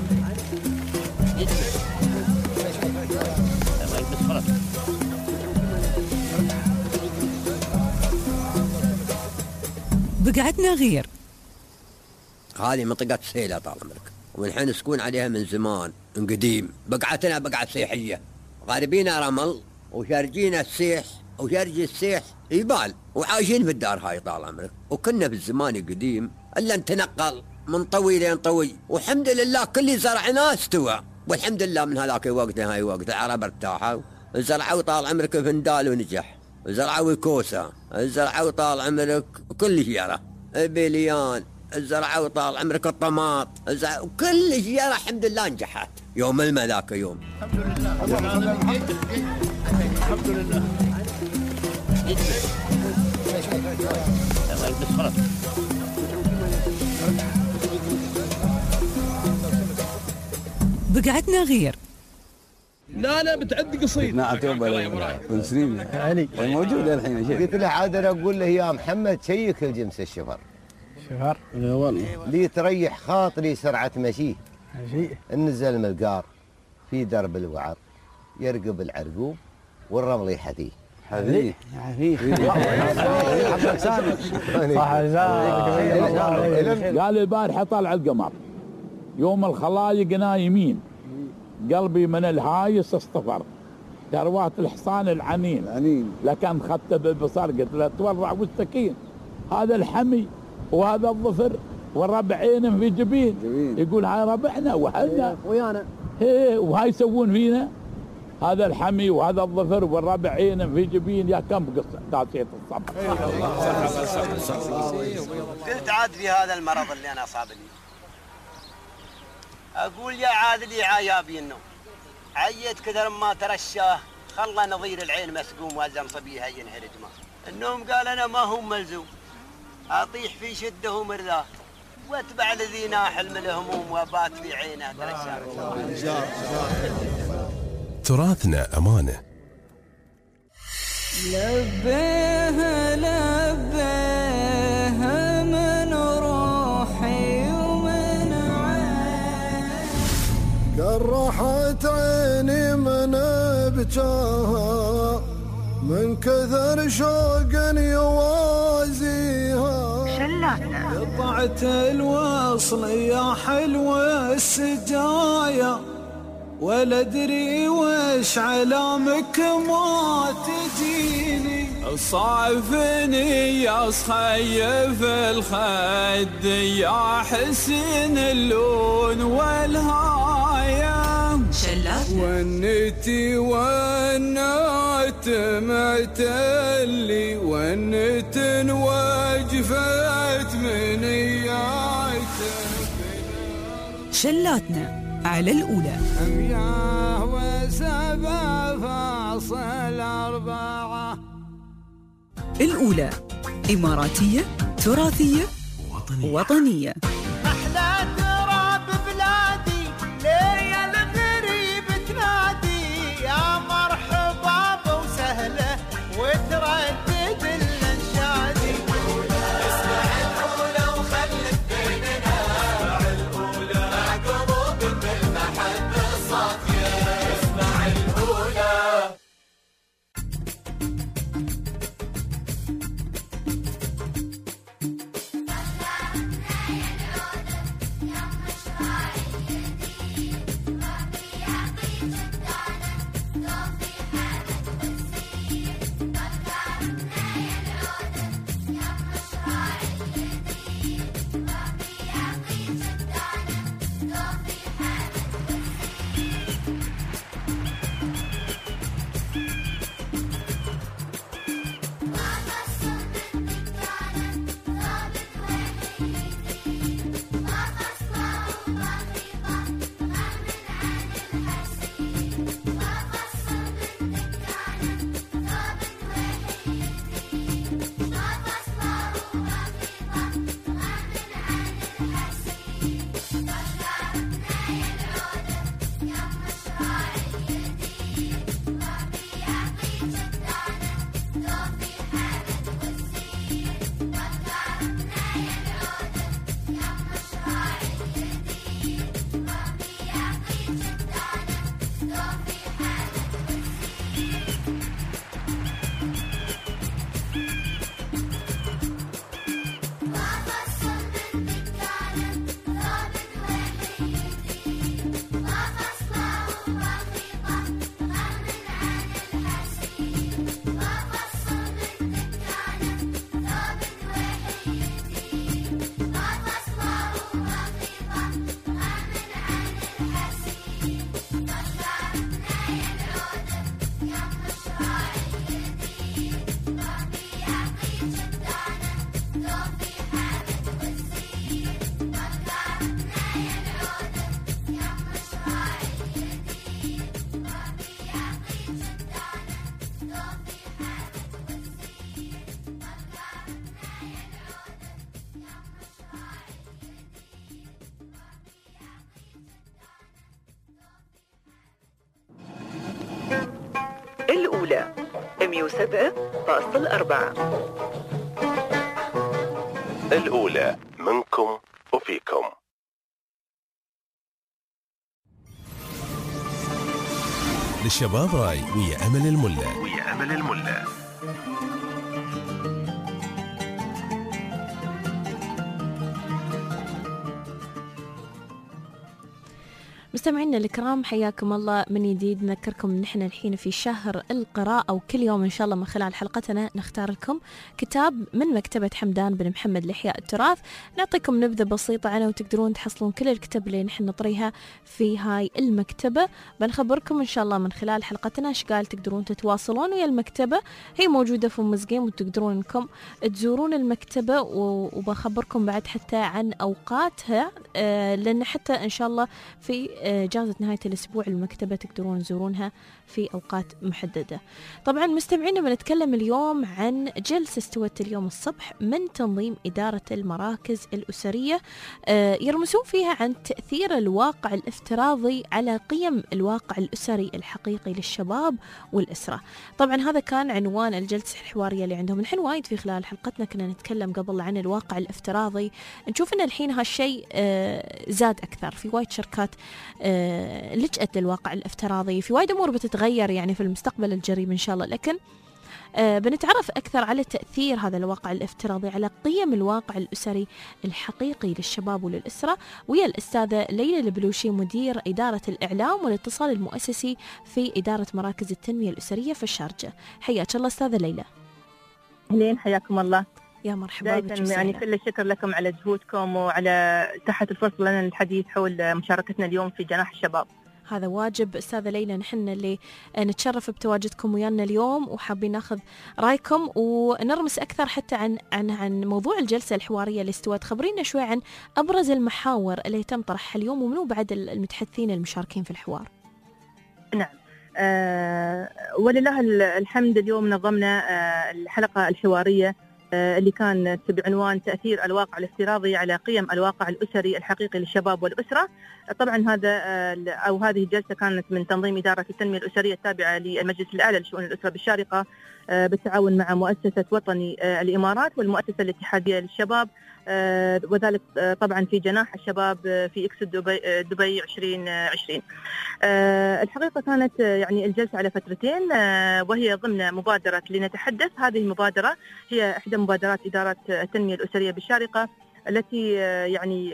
بقعتنا غير. هذه منطقة سيلة طال عمرك، ونحن نسكن عليها من زمان من قديم. بقعتنا بقعة سياحية غاربينا رمل وشارجينا السيح وشارج السيح يبال وعايشين في الدار هاي طال عمرك. وكنا في الزمان القديم الا نتنقل من طوي لين طوي، والحمد لله كل زرعناه استوى، والحمد لله من هذاك الوقت هاي وقت العرب ارتاحوا، زرعوا طال عمرك فندال ونجح، زرعوا كوسه، زرعوا طال عمرك كل شيره، بليان، زرعوا طال عمرك الطماط، وكل شيره الحمد لله نجحت. يوم الماء ذاك يوم الحمد لله الحمد لله. بقعتنا غير. لا لا بتعدي قصيد. نعم توبه من سنين علي موجود الحين شيء. قلت له عاد انا اقول له يا محمد شيك الجمس الشفر. شفر؟ اي والله. لي تريح خاطري سرعه مشيه. نزل من القار في درب الوعر يرقب العرقوب والرمل يحذيه. حذيه حذيه. قال البارحه طالع القمر يوم الخلايق نايمين، قلبي من الهايس اصطفر، ثروات الحصان العنين العنين لكن خدته بالبصر قلت له تورع والسكين، هذا الحمي وهذا الظفر والربع عين في جبين. جبين يقول هاي ربعنا وحنا ويانا ايه وهاي يسوون فينا، هذا الحمي وهذا الظفر والربع عين في جبين. يا كم قصه داسيت الصبر. قلت عاد في هذا المرض اللي انا اصابني، اقول يا عادل يا عيابي النوم عيت كثر ما ترشاه، خلى نظير العين مسقوم وازم صبيها ينهر دماغ. النوم قال انا ما هو ملزوم، اطيح في شده ومرذاه واتبع الذي ناحل من الهموم وبات في عينه ترشاه. تراثنا أمانة. لبيه لبيه من روحي ومن عين، قرحت عيني من بجاها من كثر شوق يوازيها. قطعت الوصل يا حلوة السجايا ولا ادري وش علامك ما تجيني. صعفني يا صخيف الخد يا حسن اللون والهاية، ونتي ونات معتلي ونت وجفت من اياتك. شلاتنا على الأولى. أمياه وسبع فاصل أربعة. الأولى إماراتية تراثية وطنية, وطنية. أحلى تراب بلادي ليا الغريب تنادي يا مرحبا وسهلة وتردد الأنشادي. اسمع الأولى وخلك بيننا، اسمع الأولى مع قلوب بالمحبة الصافية، اسمع الأولى. الأولى مئة وسبعة فاصلة أربعة. الأولى منكم وفيكم. للشباب راي ويا أمل الملا ويا أمل الملا. مستمعينا الكرام حياكم الله من جديد. نذكركم ان احنا الحين في شهر القراءة، وكل يوم ان شاء الله من خلال حلقتنا نختار لكم كتاب من مكتبة حمدان بن محمد لإحياء التراث. نعطيكم نبذة بسيطة عنه وتقدرون تحصلون كل الكتب اللي نحن نطريها في هاي المكتبة. بنخبركم ان شاء الله من خلال حلقتنا ايش قال تقدرون تتواصلون ويا المكتبة. هي موجودة في مزقين وتقدرون انكم تزورون المكتبة، وبخبركم بعد حتى عن اوقاتها، لان حتى ان شاء الله في جازة نهاية الأسبوع المكتبة تقدرون تزورونها في أوقات محددة. طبعا مستمعينا بنتكلم اليوم عن جلسة استوت اليوم الصبح من تنظيم إدارة المراكز الأسرية، يرمزون فيها عن تأثير الواقع الافتراضي على قيم الواقع الأسري الحقيقي للشباب والأسرة. طبعا هذا كان عنوان الجلسة الحوارية اللي عندهم. الحين وايد في خلال حلقتنا كنا نتكلم قبل عن الواقع الافتراضي، نشوف أن الحين هالشيء زاد أكثر في وايد شركات آه لجأت للواقع الافتراضي. في وايد أمور بتتغير يعني في المستقبل القريب إن شاء الله، لكن آه بنتعرف أكثر على تأثير هذا الواقع الافتراضي على قيم الواقع الأسري الحقيقي للشباب وللأسرة، ويا الأستاذة ليلى البلوشي مدير إدارة الإعلام والاتصال المؤسسي في إدارة مراكز التنمية الأسرية في الشارجة. حياك الله أستاذة ليلى. أهلين، حياكم الله. يا مرحبا بك. يعني كل الشكر لكم على جهودكم وعلى تحة الفرصة لنا للحديث حول مشاركتنا اليوم في جناح الشباب. هذا واجب أستاذة ليلى، نحن اللي نتشرف بتواجدكم ويانا اليوم، وحابين ناخذ رأيكم ونرمس أكثر حتى عن عن عن موضوع الجلسة الحوارية اللي استوت. خبرينا شوي عن أبرز المحاور اللي تم طرحها اليوم، ومنو بعد المتحدثين المشاركين في الحوار. نعم، أه ولله الحمد اليوم نظمنا أه الحلقة الحوارية اللي كانت بعنوان تأثير الواقع الافتراضي على قيم الواقع الأسري الحقيقي للشباب والأسرة. طبعا هذا أو هذه الجلسة كانت من تنظيم إدارة التنمية الأسرية التابعة للمجلس الأعلى لشؤون الأسرة بالشارقة بالتعاون مع مؤسسة وطني الإمارات والمؤسسة الاتحادية للشباب، وذلك طبعا في جناح الشباب في إكس دبي, دبي عشرين عشرين. الحقيقة كانت يعني الجلسة على فترتين، وهي ضمن مبادرة لنتحدث. هذه المبادرة هي إحدى مبادرات إدارة التنمية الأسرية بالشارقة التي يعني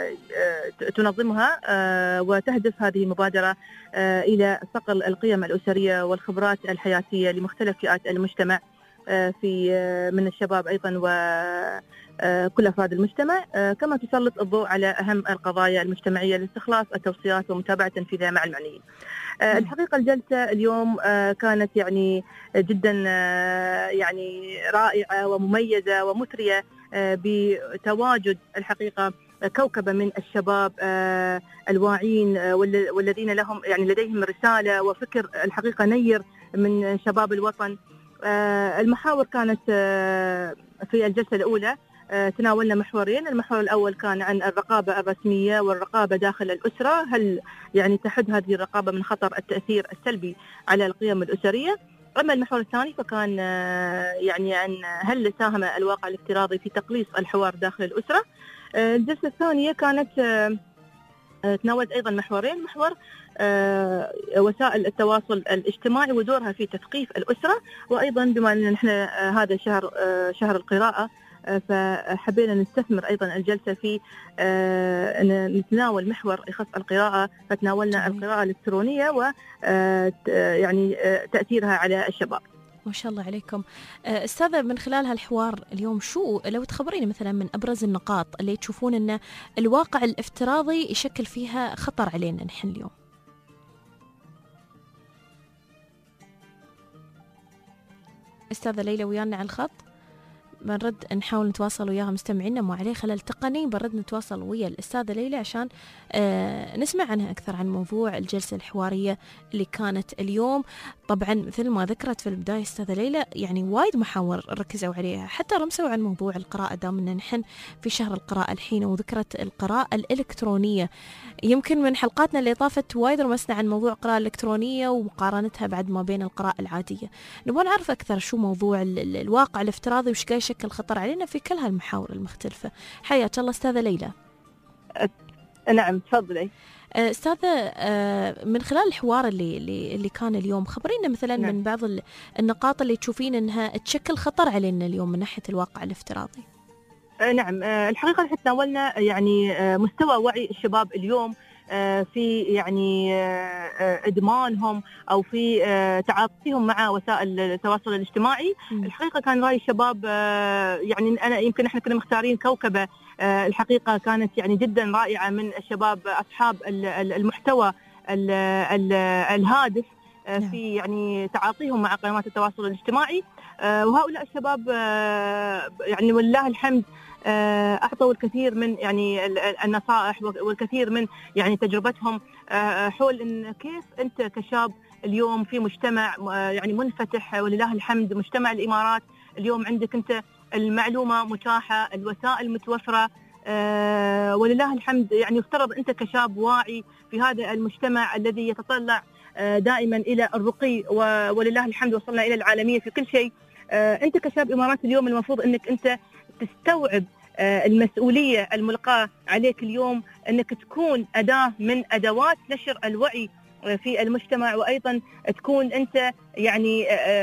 تنظمها، وتهدف هذه المبادرة إلى صقل القيم الأسرية والخبرات الحياتية لمختلف فئات المجتمع في من الشباب أيضا وكل أفراد المجتمع، كما تسلط الضوء على أهم القضايا المجتمعية لاستخلاص التوصيات ومتابعة تنفيذها مع المعنيين. الحقيقة الجلسة اليوم كانت يعني جدا يعني رائعة ومميزة ومثرية بتواجد الحقيقة كوكبة من الشباب الواعين والذين لهم يعني لديهم رسالة وفكر الحقيقة نير من شباب الوطن. المحاور كانت في الجلسة الأولى تناولنا محورين. المحور الأول كان عن الرقابة الرسمية والرقابة داخل الأسرة، هل يعني تحد هذه الرقابة من خطر التأثير السلبي على القيم الأسرية. أما المحور الثاني فكان يعني عن هل ساهم الواقع الافتراضي في تقليص الحوار داخل الأسرة. الجلسة الثانية كانت تناولت أيضا محورين، محور وسائل التواصل الاجتماعي ودورها في تثقيف الأسرة، وأيضا بما أن نحن هذا شهر شهر القراءة فحبينا نستثمر أيضا الجلسة في نتناول محور يخص القراءة، فتناولنا القراءة الإلكترونية ويعني تأثيرها على الشباب. ما شاء الله عليكم أستاذة. من خلال هالحوار اليوم شو لو تخبريني مثلا من أبرز النقاط اللي تشوفون أن الواقع الافتراضي يشكل فيها خطر علينا نحن اليوم؟ أستاذة ليلى ويانا على الخط، بنرد نحاول نتواصل وياها مستمعينا، مو عليه خلل تقني، بنرد نتواصل ويا الأستاذة ليلى عشان آه نسمع عنها أكثر عن موضوع الجلسة الحوارية اللي كانت اليوم. طبعا مثل ما ذكرت في البداية أستاذة ليلى، يعني وايد محاور ركزوا عليها، حتى رمسوا عن موضوع القراءة دامنا نحن في شهر القراءة الحين، وذكرت القراءة الإلكترونية. يمكن من حلقاتنا اللي طافت وايد رمسنا عن موضوع القراءة الإلكترونية ومقارنتها بعد ما بين القراءة العادية. نبغى نعرف أكثر شو موضوع الواقع الافتراضي وش قاعد يشكل خطر علينا في كل هالمحاور المختلفة. حياك الله أستاذة ليلى. نعم تفضلي. أستاذة، من خلال الحوار اللي اللي اللي كان اليوم، خبرينا مثلا نعم. من بعض النقاط اللي تشوفين انها تشكل خطر علينا اليوم من ناحية الواقع الافتراضي. نعم، الحقيقة نحن تناولنا يعني مستوى وعي الشباب اليوم في يعني إدمانهم أو في تعاطيهم مع وسائل التواصل الاجتماعي. م. الحقيقة كان رأي الشباب يعني أنا يمكن إحنا كنا مختارين كوكبة الحقيقة كانت يعني جدا رائعة من الشباب أصحاب المحتوى الهادف في يعني تعاطيهم مع قنوات التواصل الاجتماعي. وهؤلاء الشباب يعني والله الحمد أعطوا الكثير من يعني النصائح والكثير من يعني تجربتهم حول إن كيف أنت كشاب اليوم في مجتمع يعني منفتح ولله الحمد، مجتمع الإمارات اليوم عندك أنت المعلومة متاحة، الوسائل متوفرة ولله الحمد. يعني يفترض أنت كشاب واعي في هذا المجتمع الذي يتطلع دائما إلى الرقي، ولله الحمد وصلنا إلى العالمية في كل شيء. أنت كشاب إمارات اليوم المفروض أنك أنت تستوعب المسؤولية الملقاة عليك اليوم، أنك تكون أداة من أدوات نشر الوعي في المجتمع، وأيضا تكون أنت يعني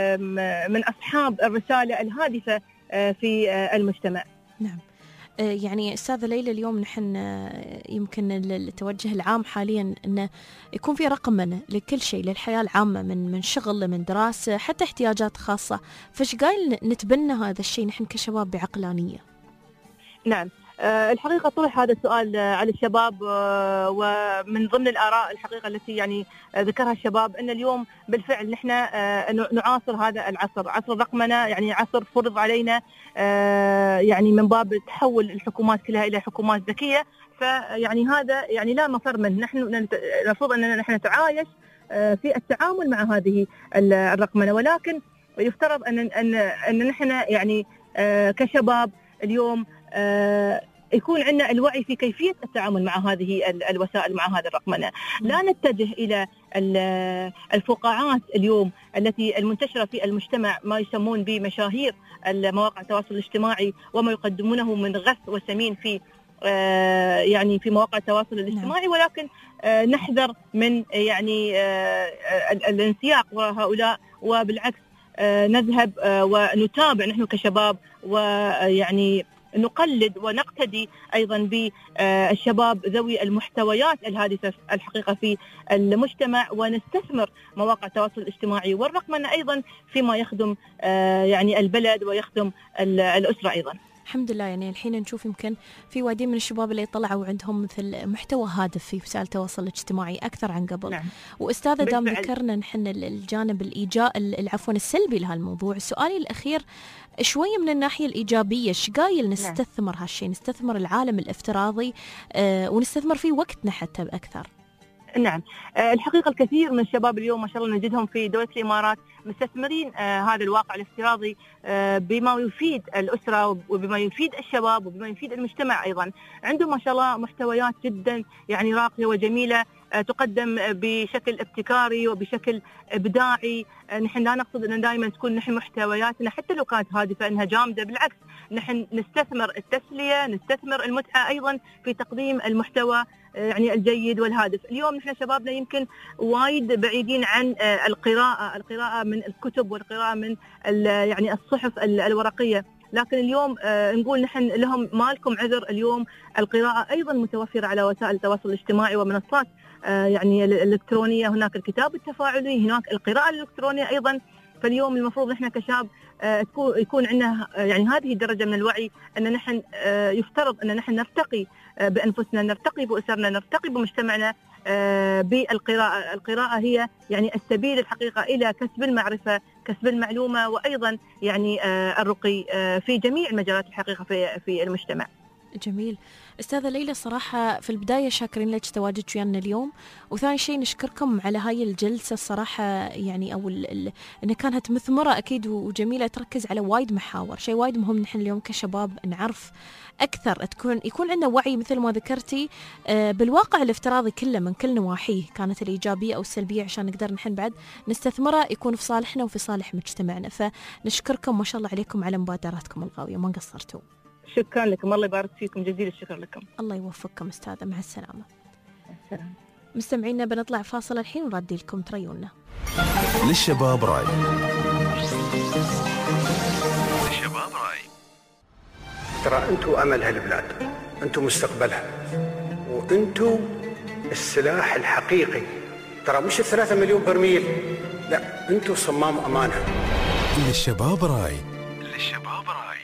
من أصحاب الرسالة الهادفة في المجتمع. نعم. يعني أستاذة ليلى، اليوم نحن يمكن التوجه العام حاليا أنه يكون في رقمنة لكل شيء، للحياة العامة، من من شغل من دراسة حتى احتياجات خاصة. فش قايل نتبنى هذا الشيء نحن كشباب بعقلانية؟ نعم، الحقيقة طرح هذا السؤال على الشباب، ومن ضمن الآراء الحقيقة التي يعني ذكرها الشباب أن اليوم بالفعل نحن نعاصر هذا العصر، عصر الرقمنة، يعني عصر فرض علينا يعني من باب تحول الحكومات كلها إلى حكومات ذكية. فيعني هذا يعني لا مفر منه، نحن المفروض أننا نحن نتعايش في التعامل مع هذه الرقمنة، ولكن يفترض أن أن أن نحن يعني كشباب اليوم يكون عندنا الوعي في كيفية التعامل مع هذه الوسائل، مع هذا الرقمنة. لا نتجه إلى الفقاعات اليوم التي المنتشرة في المجتمع، ما يسمون بمشاهير المواقع التواصل الاجتماعي وما يقدمونه من غث وسمين في يعني في مواقع التواصل الاجتماعي، ولكن نحذر من يعني الانسياق وراء هؤلاء، وبالعكس نذهب ونتابع نحن كشباب، ويعني نقلد ونقتدي أيضا بالشباب ذوي المحتويات الهادفة الحقيقة في المجتمع، ونستثمر مواقع التواصل الاجتماعي والرقمنة أيضا فيما يخدم يعني البلد ويخدم الأسرة أيضا. الحمد لله. يعني الحين نشوف يمكن في وادي من الشباب اللي طلعوا عندهم مثل محتوى هادف في وسائل التواصل الاجتماعي أكثر عن قبل. نعم. وأستاذة دام ذكرنا نحن الجانب الإيجابي العفوا السلبي لهالموضوع، سؤالي الأخير شوية من الناحية الإيجابية، ايش قايل نستثمر نعم. هالشيء، نستثمر العالم الافتراضي آه ونستثمر فيه وقتنا حتى بأكثر. نعم، الحقيقة الكثير من الشباب اليوم ما شاء الله نجدهم في دولة الإمارات مستثمرين آه هذا الواقع الافتراضي آه بما يفيد الأسرة وبما يفيد الشباب وبما يفيد المجتمع أيضا. عندهم ما شاء الله محتويات جدا يعني راقية وجميلة آه تقدم بشكل ابتكاري وبشكل إبداعي. آه نحن لا نقصد أن دائما تكون نحن محتوياتنا حتى لو كانت هادفة أنها جامدة، بالعكس نحن نستثمر التسلية، نستثمر المتعة أيضا في تقديم المحتوى يعني الجيد والهادف. اليوم نحن شبابنا يمكن وايد بعيدين عن القراءة، القراءة من الكتب والقراءة من يعني الصحف الورقية، لكن اليوم نقول نحن لهم ما لكم عذر. اليوم القراءة أيضا متوفرة على وسائل التواصل الاجتماعي ومنصات يعني الإلكترونية، هناك الكتاب التفاعلي، هناك القراءة الإلكترونية أيضا. فاليوم المفروض نحن كشاب يكون عندنا يعني هذه الدرجة من الوعي، أن نحن يفترض أن نحن نرتقي بأنفسنا، نرتقي بأسرنا، نرتقي بمجتمعنا بالقراءة. القراءة هي يعني السبيل الحقيقة إلى كسب المعرفة، كسب المعلومة، وأيضا يعني الرقي في جميع المجالات الحقيقة في في المجتمع. جميل. أستاذة ليلى، صراحة في البداية شاكرين لك تواجدك ويانا اليوم، وثاني شيء نشكركم على هاي الجلسة الصراحة، يعني أو إنها كانت مثمرة أكيد وجميلة، تركز على وايد محاور، شيء وايد مهم نحن اليوم كشباب نعرف أكثر، تكون يكون عندنا وعي مثل ما ذكرتي بالواقع الافتراضي كله من كل نواحيه، كانت الإيجابية أو السلبية، عشان نقدر نحن بعد نستثمره يكون في صالحنا وفي صالح مجتمعنا. فنشكركم ما شاء الله عليكم على مبادراتكم القوية، ما قصرتوا. شكرا لكم، الله يبارك فيكم، جزيل الشكر لكم. الله يوفقكم أستاذة، مع السلامة. السلام. مستمعينا بنطلع فاصل الحين ونردي لكم تريونا. للشباب راي. للشباب راي. ترى أنتوا أمل هالبلاد، أنتوا مستقبلها، وأنتوا السلاح الحقيقي. ترى مش الثلاثة مليون برميل، لا، أنتوا صمام أمانها. للشباب راي. للشباب راي.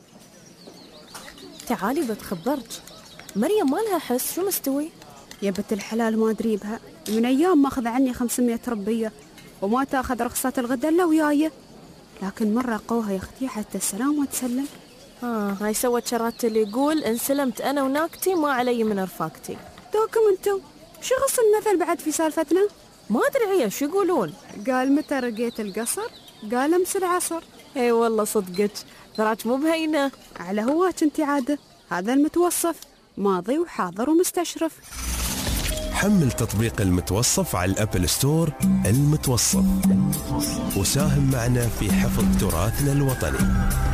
تعالي بتخبرك، مريم ما لها حس، شو مستوي؟ يا بنت الحلال ما أدري بها، من أيام ما أخذ عني خمسمية ربية وما تأخذ رخصات الغدا إلا وياي، لكن مرة قوها يا أختي حتى السلام وتسلم. ها هاي سوت شرات اللي يقول إن سلمت أنا وناكتي ما علي من رفاقتي. دوكم أنتم شو غص المثل بعد في سالفتنا؟ ما أدري عيا شو يقولون؟ قال متى رقيت القصر؟ قال أمس العصر. اي والله صدقك، ذراك مو بهينة. على هواك انت عادة، هذا المتوصف ماضي وحاضر ومستشرف. حمل تطبيق المتوصف على الأبل ستور. المتوصف، وساهم معنا في حفظ تراثنا الوطني.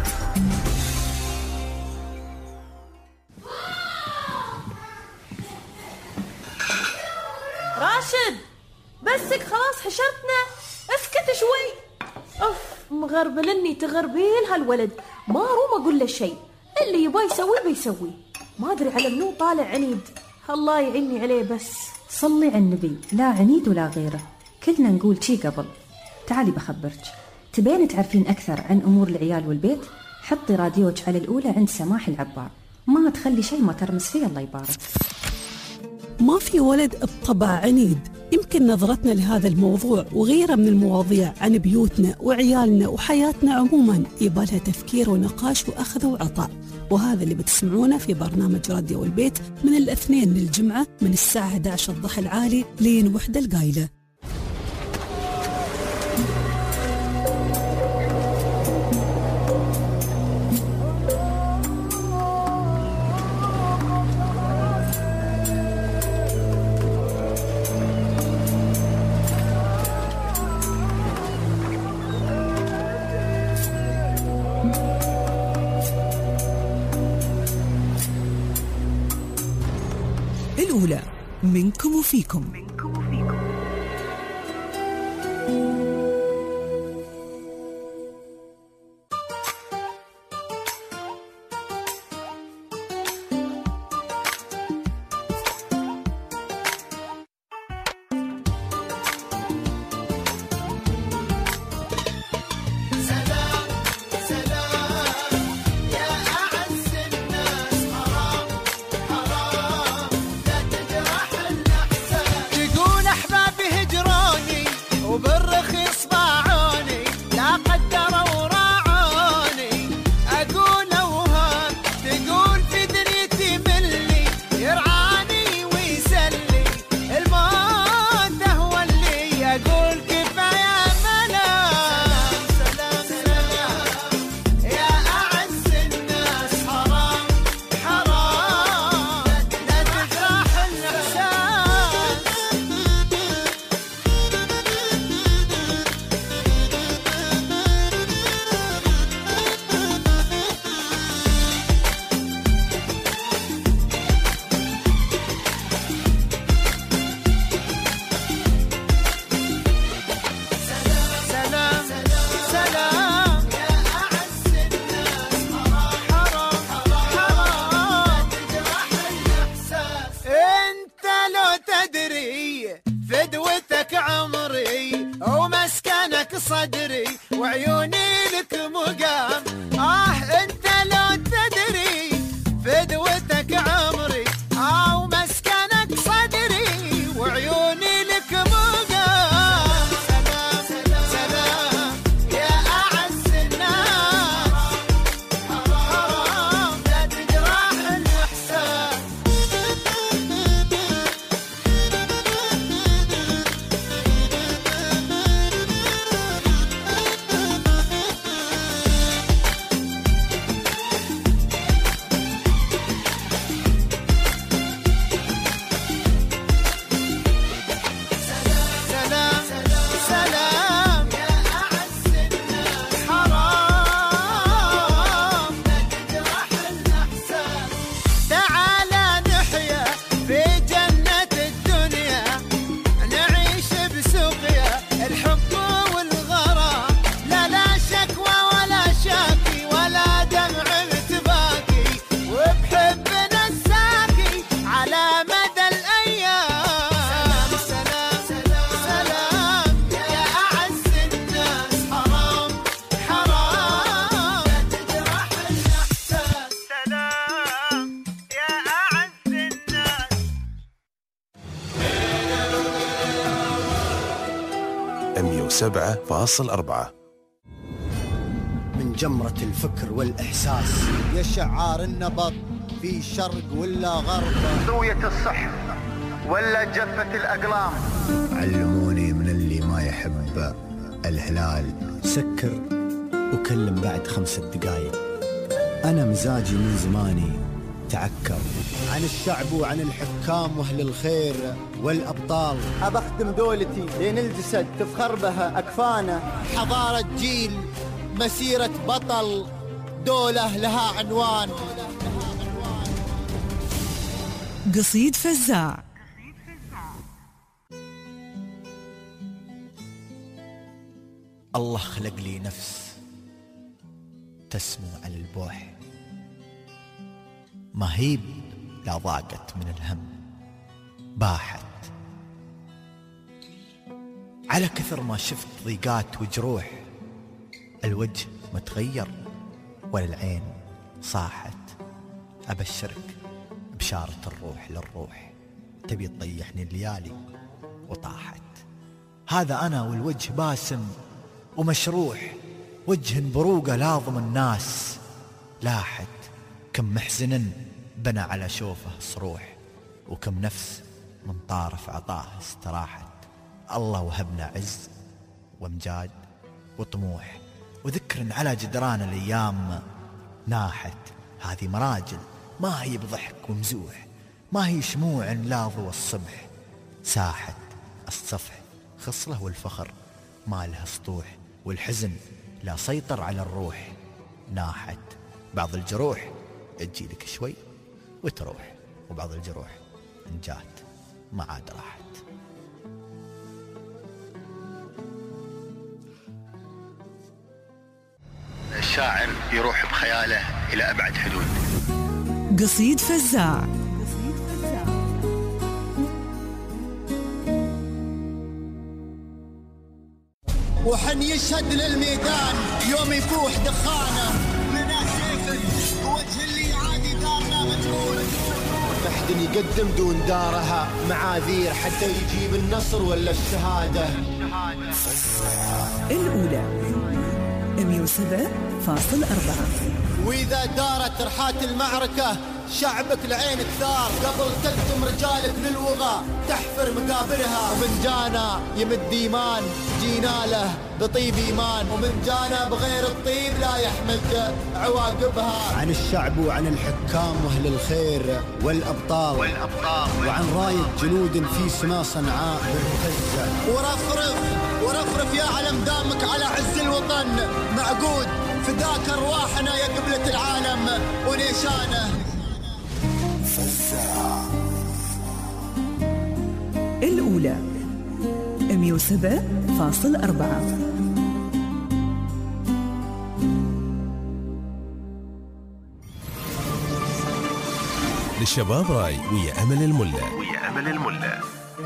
راشد بسك خلاص حشرتنا، اسكت شوي. أوف مغربلني تغربيل هالولد، ما روم أقول له شيء، اللي يبغى يسوي بيسوي، ما أدري على منو طالع عنيد، الله يعيني عليه. بس صلي على النبي، لا عنيد ولا غيره، كلنا نقول شي قبل. تعالي بخبرك، تبين تعرفين أكثر عن أمور العيال والبيت؟ حطي راديوك على الأولى عند سماح العبار، ما تخلي شيء ما ترمس فيه، الله يبارك. ما في ولد بطبع عنيد، يمكن نظرتنا لهذا الموضوع وغيره من المواضيع عن بيوتنا وعيالنا وحياتنا عموما يبالها تفكير ونقاش وأخذ وعطاء، وهذا اللي بتسمعونه في برنامج راديو البيت من الاثنين للجمعة من الساعة أحد عشر الضحى العالي لين وحدة القايلة. الأولى منكم وفيكم. تقول سبعة فاصل أربعة. من جمرة الفكر والإحساس يا شعار النبض في شرق ولا غرب، زوية الصحف ولا جفة الأقلام. علموني من اللي ما يحب الهلال سكر وكلم بعد خمسة دقايق. أنا مزاجي من زماني تعكر عن الشعب وعن الحكام وأهل الخير والأبطال. أبختم دولتي لين الجسد تفخر بها أكفانا. حضارة جيل مسيرة بطل دولة لها عنوان. قصيد فزاع. الله خلق لي نفس تسمو على البوح، مهيب لا ضاقت من الهم باحت. على كثر ما شفت ضيقات وجروح، الوجه متغير ولا العين صاحت. أبشرك بشارة الروح للروح، تبي تضيحني الليالي وطاحت. هذا أنا والوجه باسم ومشروح، وجه بروقه لاظم الناس لاحت. كم محزن بنى على شوفه صروح، وكم نفس من طارف عطاه استراحت. الله وهبنا عز وامجاد وطموح، وذكر على جدران الأيام ناحت. هذه مراجل ما هي بضحك ومزوح، ما هي شموع لاظ والصبح ساحت. الصفح خصله والفخر ما لها سطوح، والحزن لا سيطر على الروح ناحت. بعض الجروح تجيلك شوي وتروح، وبعض الجروح إن جات ما عاد راحت. الشاعر يروح بخياله إلى أبعد حدود. قصيد فزاع. وحن يشهد للميدان يوم يفوح دخانه، من سيفه وجه اللي عادي دارنا مجهول. محد يقدم دون دارها معاذير حتى يجيب النصر ولا الشهادة. الأولى مية وسبعة فاصل أربعة. وإذا دارت رحات المعركة شعبك لعينك ثار، قبل تقدم رجالك للوغى تحفر مقابرها. ومن جانا يمد إيمان جينا له بطيب إيمان، ومن جانا بغير الطيب لا يحمد عواقبها. عن الشعب وعن الحكام وأهل الخير والأبطال, والأبطال وعن راية جنود في سما صنعاء مرتزة. ورفرف ورفرف يا علم دامك على عز الوطن معقود، فداك أرواحنا يا قبلة العالم ونيشانه. الأولى مية وسبعة فاصل أربعة. للشباب راي ويا أمل الملا. ويا أمل الملا.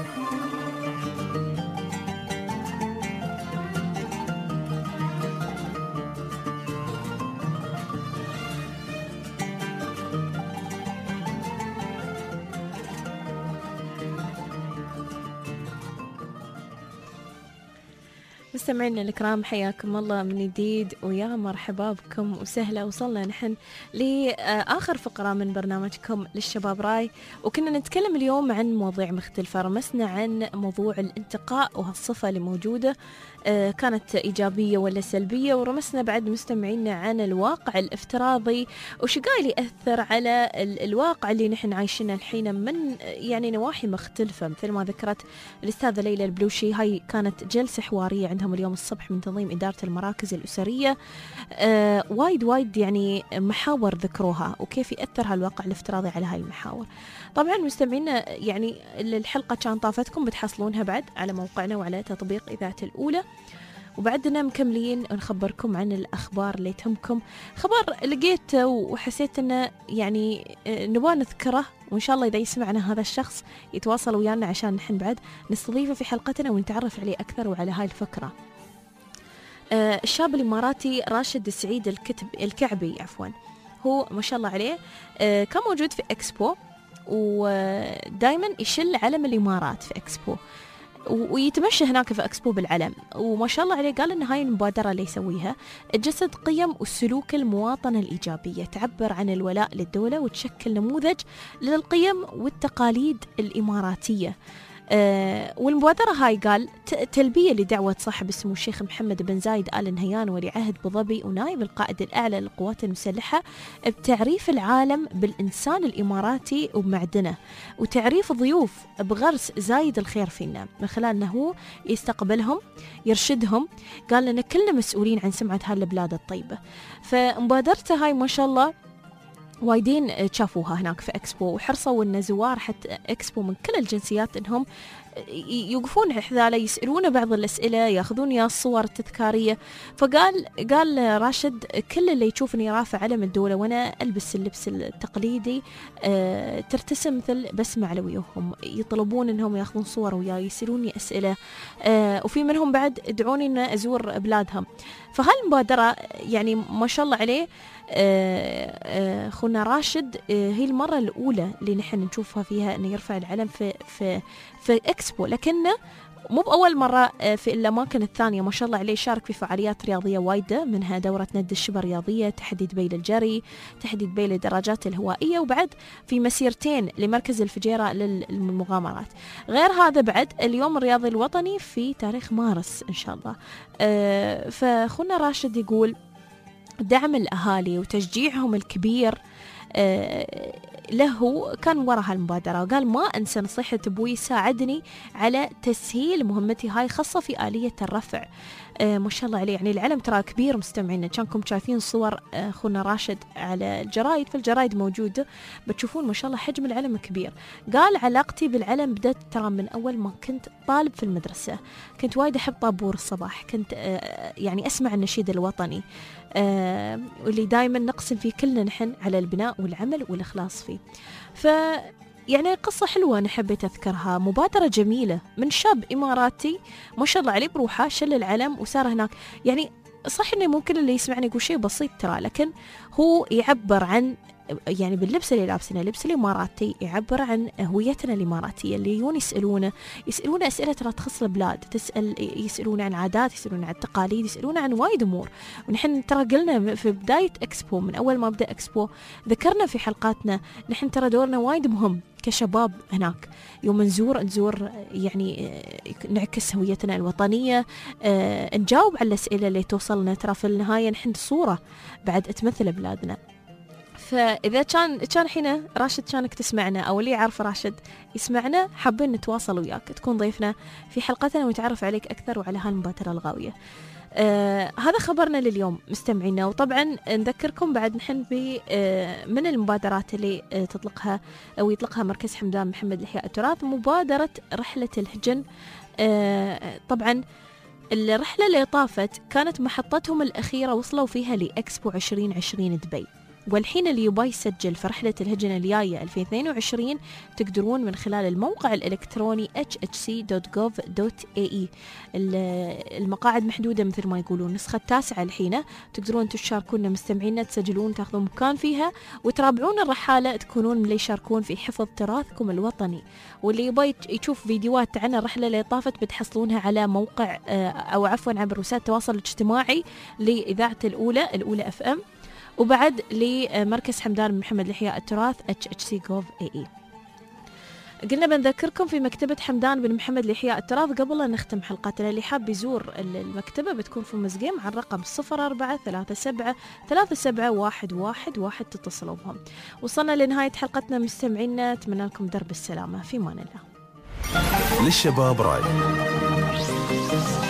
مستمعينا الكرام حياكم الله من جديد ويا مرحبا بكم وسهلا. وصلنا نحن لآخر فقرة من برنامجكم للشباب راي، وكنا نتكلم اليوم عن مواضيع مختلفة. رمسنا عن موضوع الانتقاء وهالصفة اللي موجودة كانت إيجابية ولا سلبية، ورمسنا بعد مستمعينا عن الواقع الافتراضي وش قايل يأثر على الواقع اللي نحن عايشينه الحين من يعني نواحي مختلفة. مثل ما ذكرت الأستاذة ليلى البلوشي، هاي كانت جلسة حوارية عندهم اليوم الصبح من تنظيم إدارة المراكز الأسرية. آه وايد وايد يعني محاور ذكروها وكيف يأثر هالواقع الافتراضي على هاي المحاور. طبعا مستمعينا يعني الحلقة كان طافتكم بتحصلونها بعد على موقعنا وعلى تطبيق إذاعة الأولى، وبعدنا مكملين نخبركم عن الأخبار اللي تهمكم. خبر لقيته وحسيت أنه يعني نبغى نذكره، وإن شاء الله إذا يسمعنا هذا الشخص يتواصل ويانا عشان نحن بعد نستضيفه في حلقتنا ونتعرف عليه أكثر وعلى هاي الفكرة. آه الشاب الإماراتي راشد السعيد الكتب الكعبي عفوا، هو ما شاء الله عليه آه كان موجود في إكسبو ودائما يشل علم الإمارات في إكسبو. ويتمشى هناك في اكسبو بالعلم، وما شاء الله عليه قال ان هاي المبادره اللي يسويها تجسد قيم والسلوك المواطنه الايجابيه، تعبر عن الولاء للدوله وتشكل نموذج للقيم والتقاليد الاماراتيه. أه والمبادرة هاي قال تلبية لدعوة صاحب السمو الشيخ محمد بن زايد آل نهيان ولي عهد أبو ظبي ونائب القائد الأعلى للقوات المسلحة بتعريف العالم بالإنسان الإماراتي وبمعدنه، وتعريف ضيوف بغرس زايد الخير فينا من خلال أنه هو يستقبلهم يرشدهم. قال لنا كلنا مسؤولين عن سمعة هالبلاد الطيبة. فمبادرته هاي ما شاء الله وايدين شافوها هناك في اكسبو، وحرصوا ان زوار حتى اكسبو من كل الجنسيات انهم يوقفون حذاله يسالونه بعض الاسئله، ياخذون يا الصور التذكاريه. فقال قال راشد كل اللي يشوفني رافع علم الدوله وانا البس اللبس التقليدي أه ترتسم مثل بسمه على وجوههم، يطلبون انهم ياخذون صور وياي، يسالوني اسئله أه وفي منهم بعد يدعوني ان ازور بلادهم. فهالمبادره يعني ما شاء الله عليه اخونا راشد هي المره الاولى اللي نحن نشوفها فيها انه يرفع العلم في في في اكسبو، لكنه مو باول مره في الاماكن الثانيه. ما شاء الله عليه شارك في فعاليات رياضيه وايده، منها دوره ند الشبه الرياضيه، تحديد بيل الجري، تحديد بيل الدراجات الهوائيه، وبعد في مسيرتين لمركز الفجيره للمغامرات. غير هذا بعد اليوم الرياضي الوطني في تاريخ مارس ان شاء الله. فاخونا راشد يقول دعم الأهالي وتشجيعهم الكبير آه له كان وراء هالمبادرة، وقال ما أنسى نصيحة أبوي ساعدني على تسهيل مهمتي هاي خاصة في آلية الرفع. آه ما شاء الله عليه، يعني العلم ترى كبير مستمعين، كانكم شايفين صور أخونا راشد على الجرايد، في الجرايد موجودة بتشوفون ما شاء الله حجم العلم كبير. قال علاقتي بالعلم بدأت ترى من أول ما كنت طالب في المدرسة، كنت وايد أحب طابور الصباح، كنت آه يعني أسمع النشيد الوطني آه واللي دائما نقسم فيه كلنا نحن على البناء والعمل والإخلاص فيه. ف يعني قصة حلوة أنا حبيت أذكرها، مبادرة جميلة من شاب إماراتي ما شاء الله عليه بروحه شل العلم وسار هناك. يعني صح إنه ممكن اللي يسمعني يقول شيء بسيط ترى، لكن هو يعبر عن يعني باللبس اللي لابسينه لبس الإماراتي، يعبر عن هويتنا الإماراتية. اللي يجون يسألونه يسألونه أسئلة ترى تخص البلاد، تسأل يسألونه عن عادات، يسألونه عن التقاليد، يسألونه عن وايد أمور. ونحن ترى قلنا في بداية إكسبو، من أول ما بدأ إكسبو ذكرنا في حلقاتنا نحن ترى دورنا وايد مهم كشباب هناك. يوم نزور نزور يعني نعكس هويتنا الوطنية، اه نجاوب على الأسئلة اللي توصلنا. ترى في النهاية نحن صورة بعد تمثل بلادنا. فإذا كان كان حين راشد كانك تسمعنا أو اللي يعرف راشد يسمعنا، حابين نتواصل وياك، تكون ضيفنا في حلقتنا ونتعرف عليك أكثر وعلى هالمبادرة الغاوية. آه هذا خبرنا لليوم مستمعينا. وطبعا نذكركم بعد نحن ب آه من المبادرات اللي آه تطلقها أو يطلقها مركز حمدان محمد لإحياء التراث، مبادرة رحلة الهجن. آه طبعا الرحلة اللي طافت كانت محطتهم الأخيرة وصلوا فيها لإكسبو عشرين عشرين دبي، والحين اللي يبغى يسجل في رحلة الهجن الجاية ألفين واثنين وعشرين تقدرون من خلال الموقع الإلكتروني إتش إتش سي دوت جوف دوت إيه إي. المقاعد محدودة مثل ما يقولون، نسخة تاسعة الحين، تقدرون تشاركونا مستمعينا، تسجلون تاخذون مكان فيها وترابعون الرحالة، تكونون من اللي يشاركون في حفظ تراثكم الوطني. واللي يبغى يشوف فيديوهات عن الرحلة اللي طافت بتحصلونها على موقع أو عفوا عبر وسائل التواصل الاجتماعي لإذاعة الأولى الأولى أف أم، وبعد لمركز حمدان بن محمد لإحياء التراث إتش إتش سي جوف إيه إي. قلنا بنذكركم في مكتبة حمدان بن محمد لإحياء التراث قبل أن نختم حلقتنا. اللي حاب يزور المكتبة بتكون في مزقيم على الرقم صفر أربعة ثلاثة سبعة ثلاثة سبعة واحد واحد واحد، تتصلوا بهم. وصلنا لنهاية حلقتنا مستمعينا، أتمنى لكم درب السلامة، في أمان الله. للشباب راي.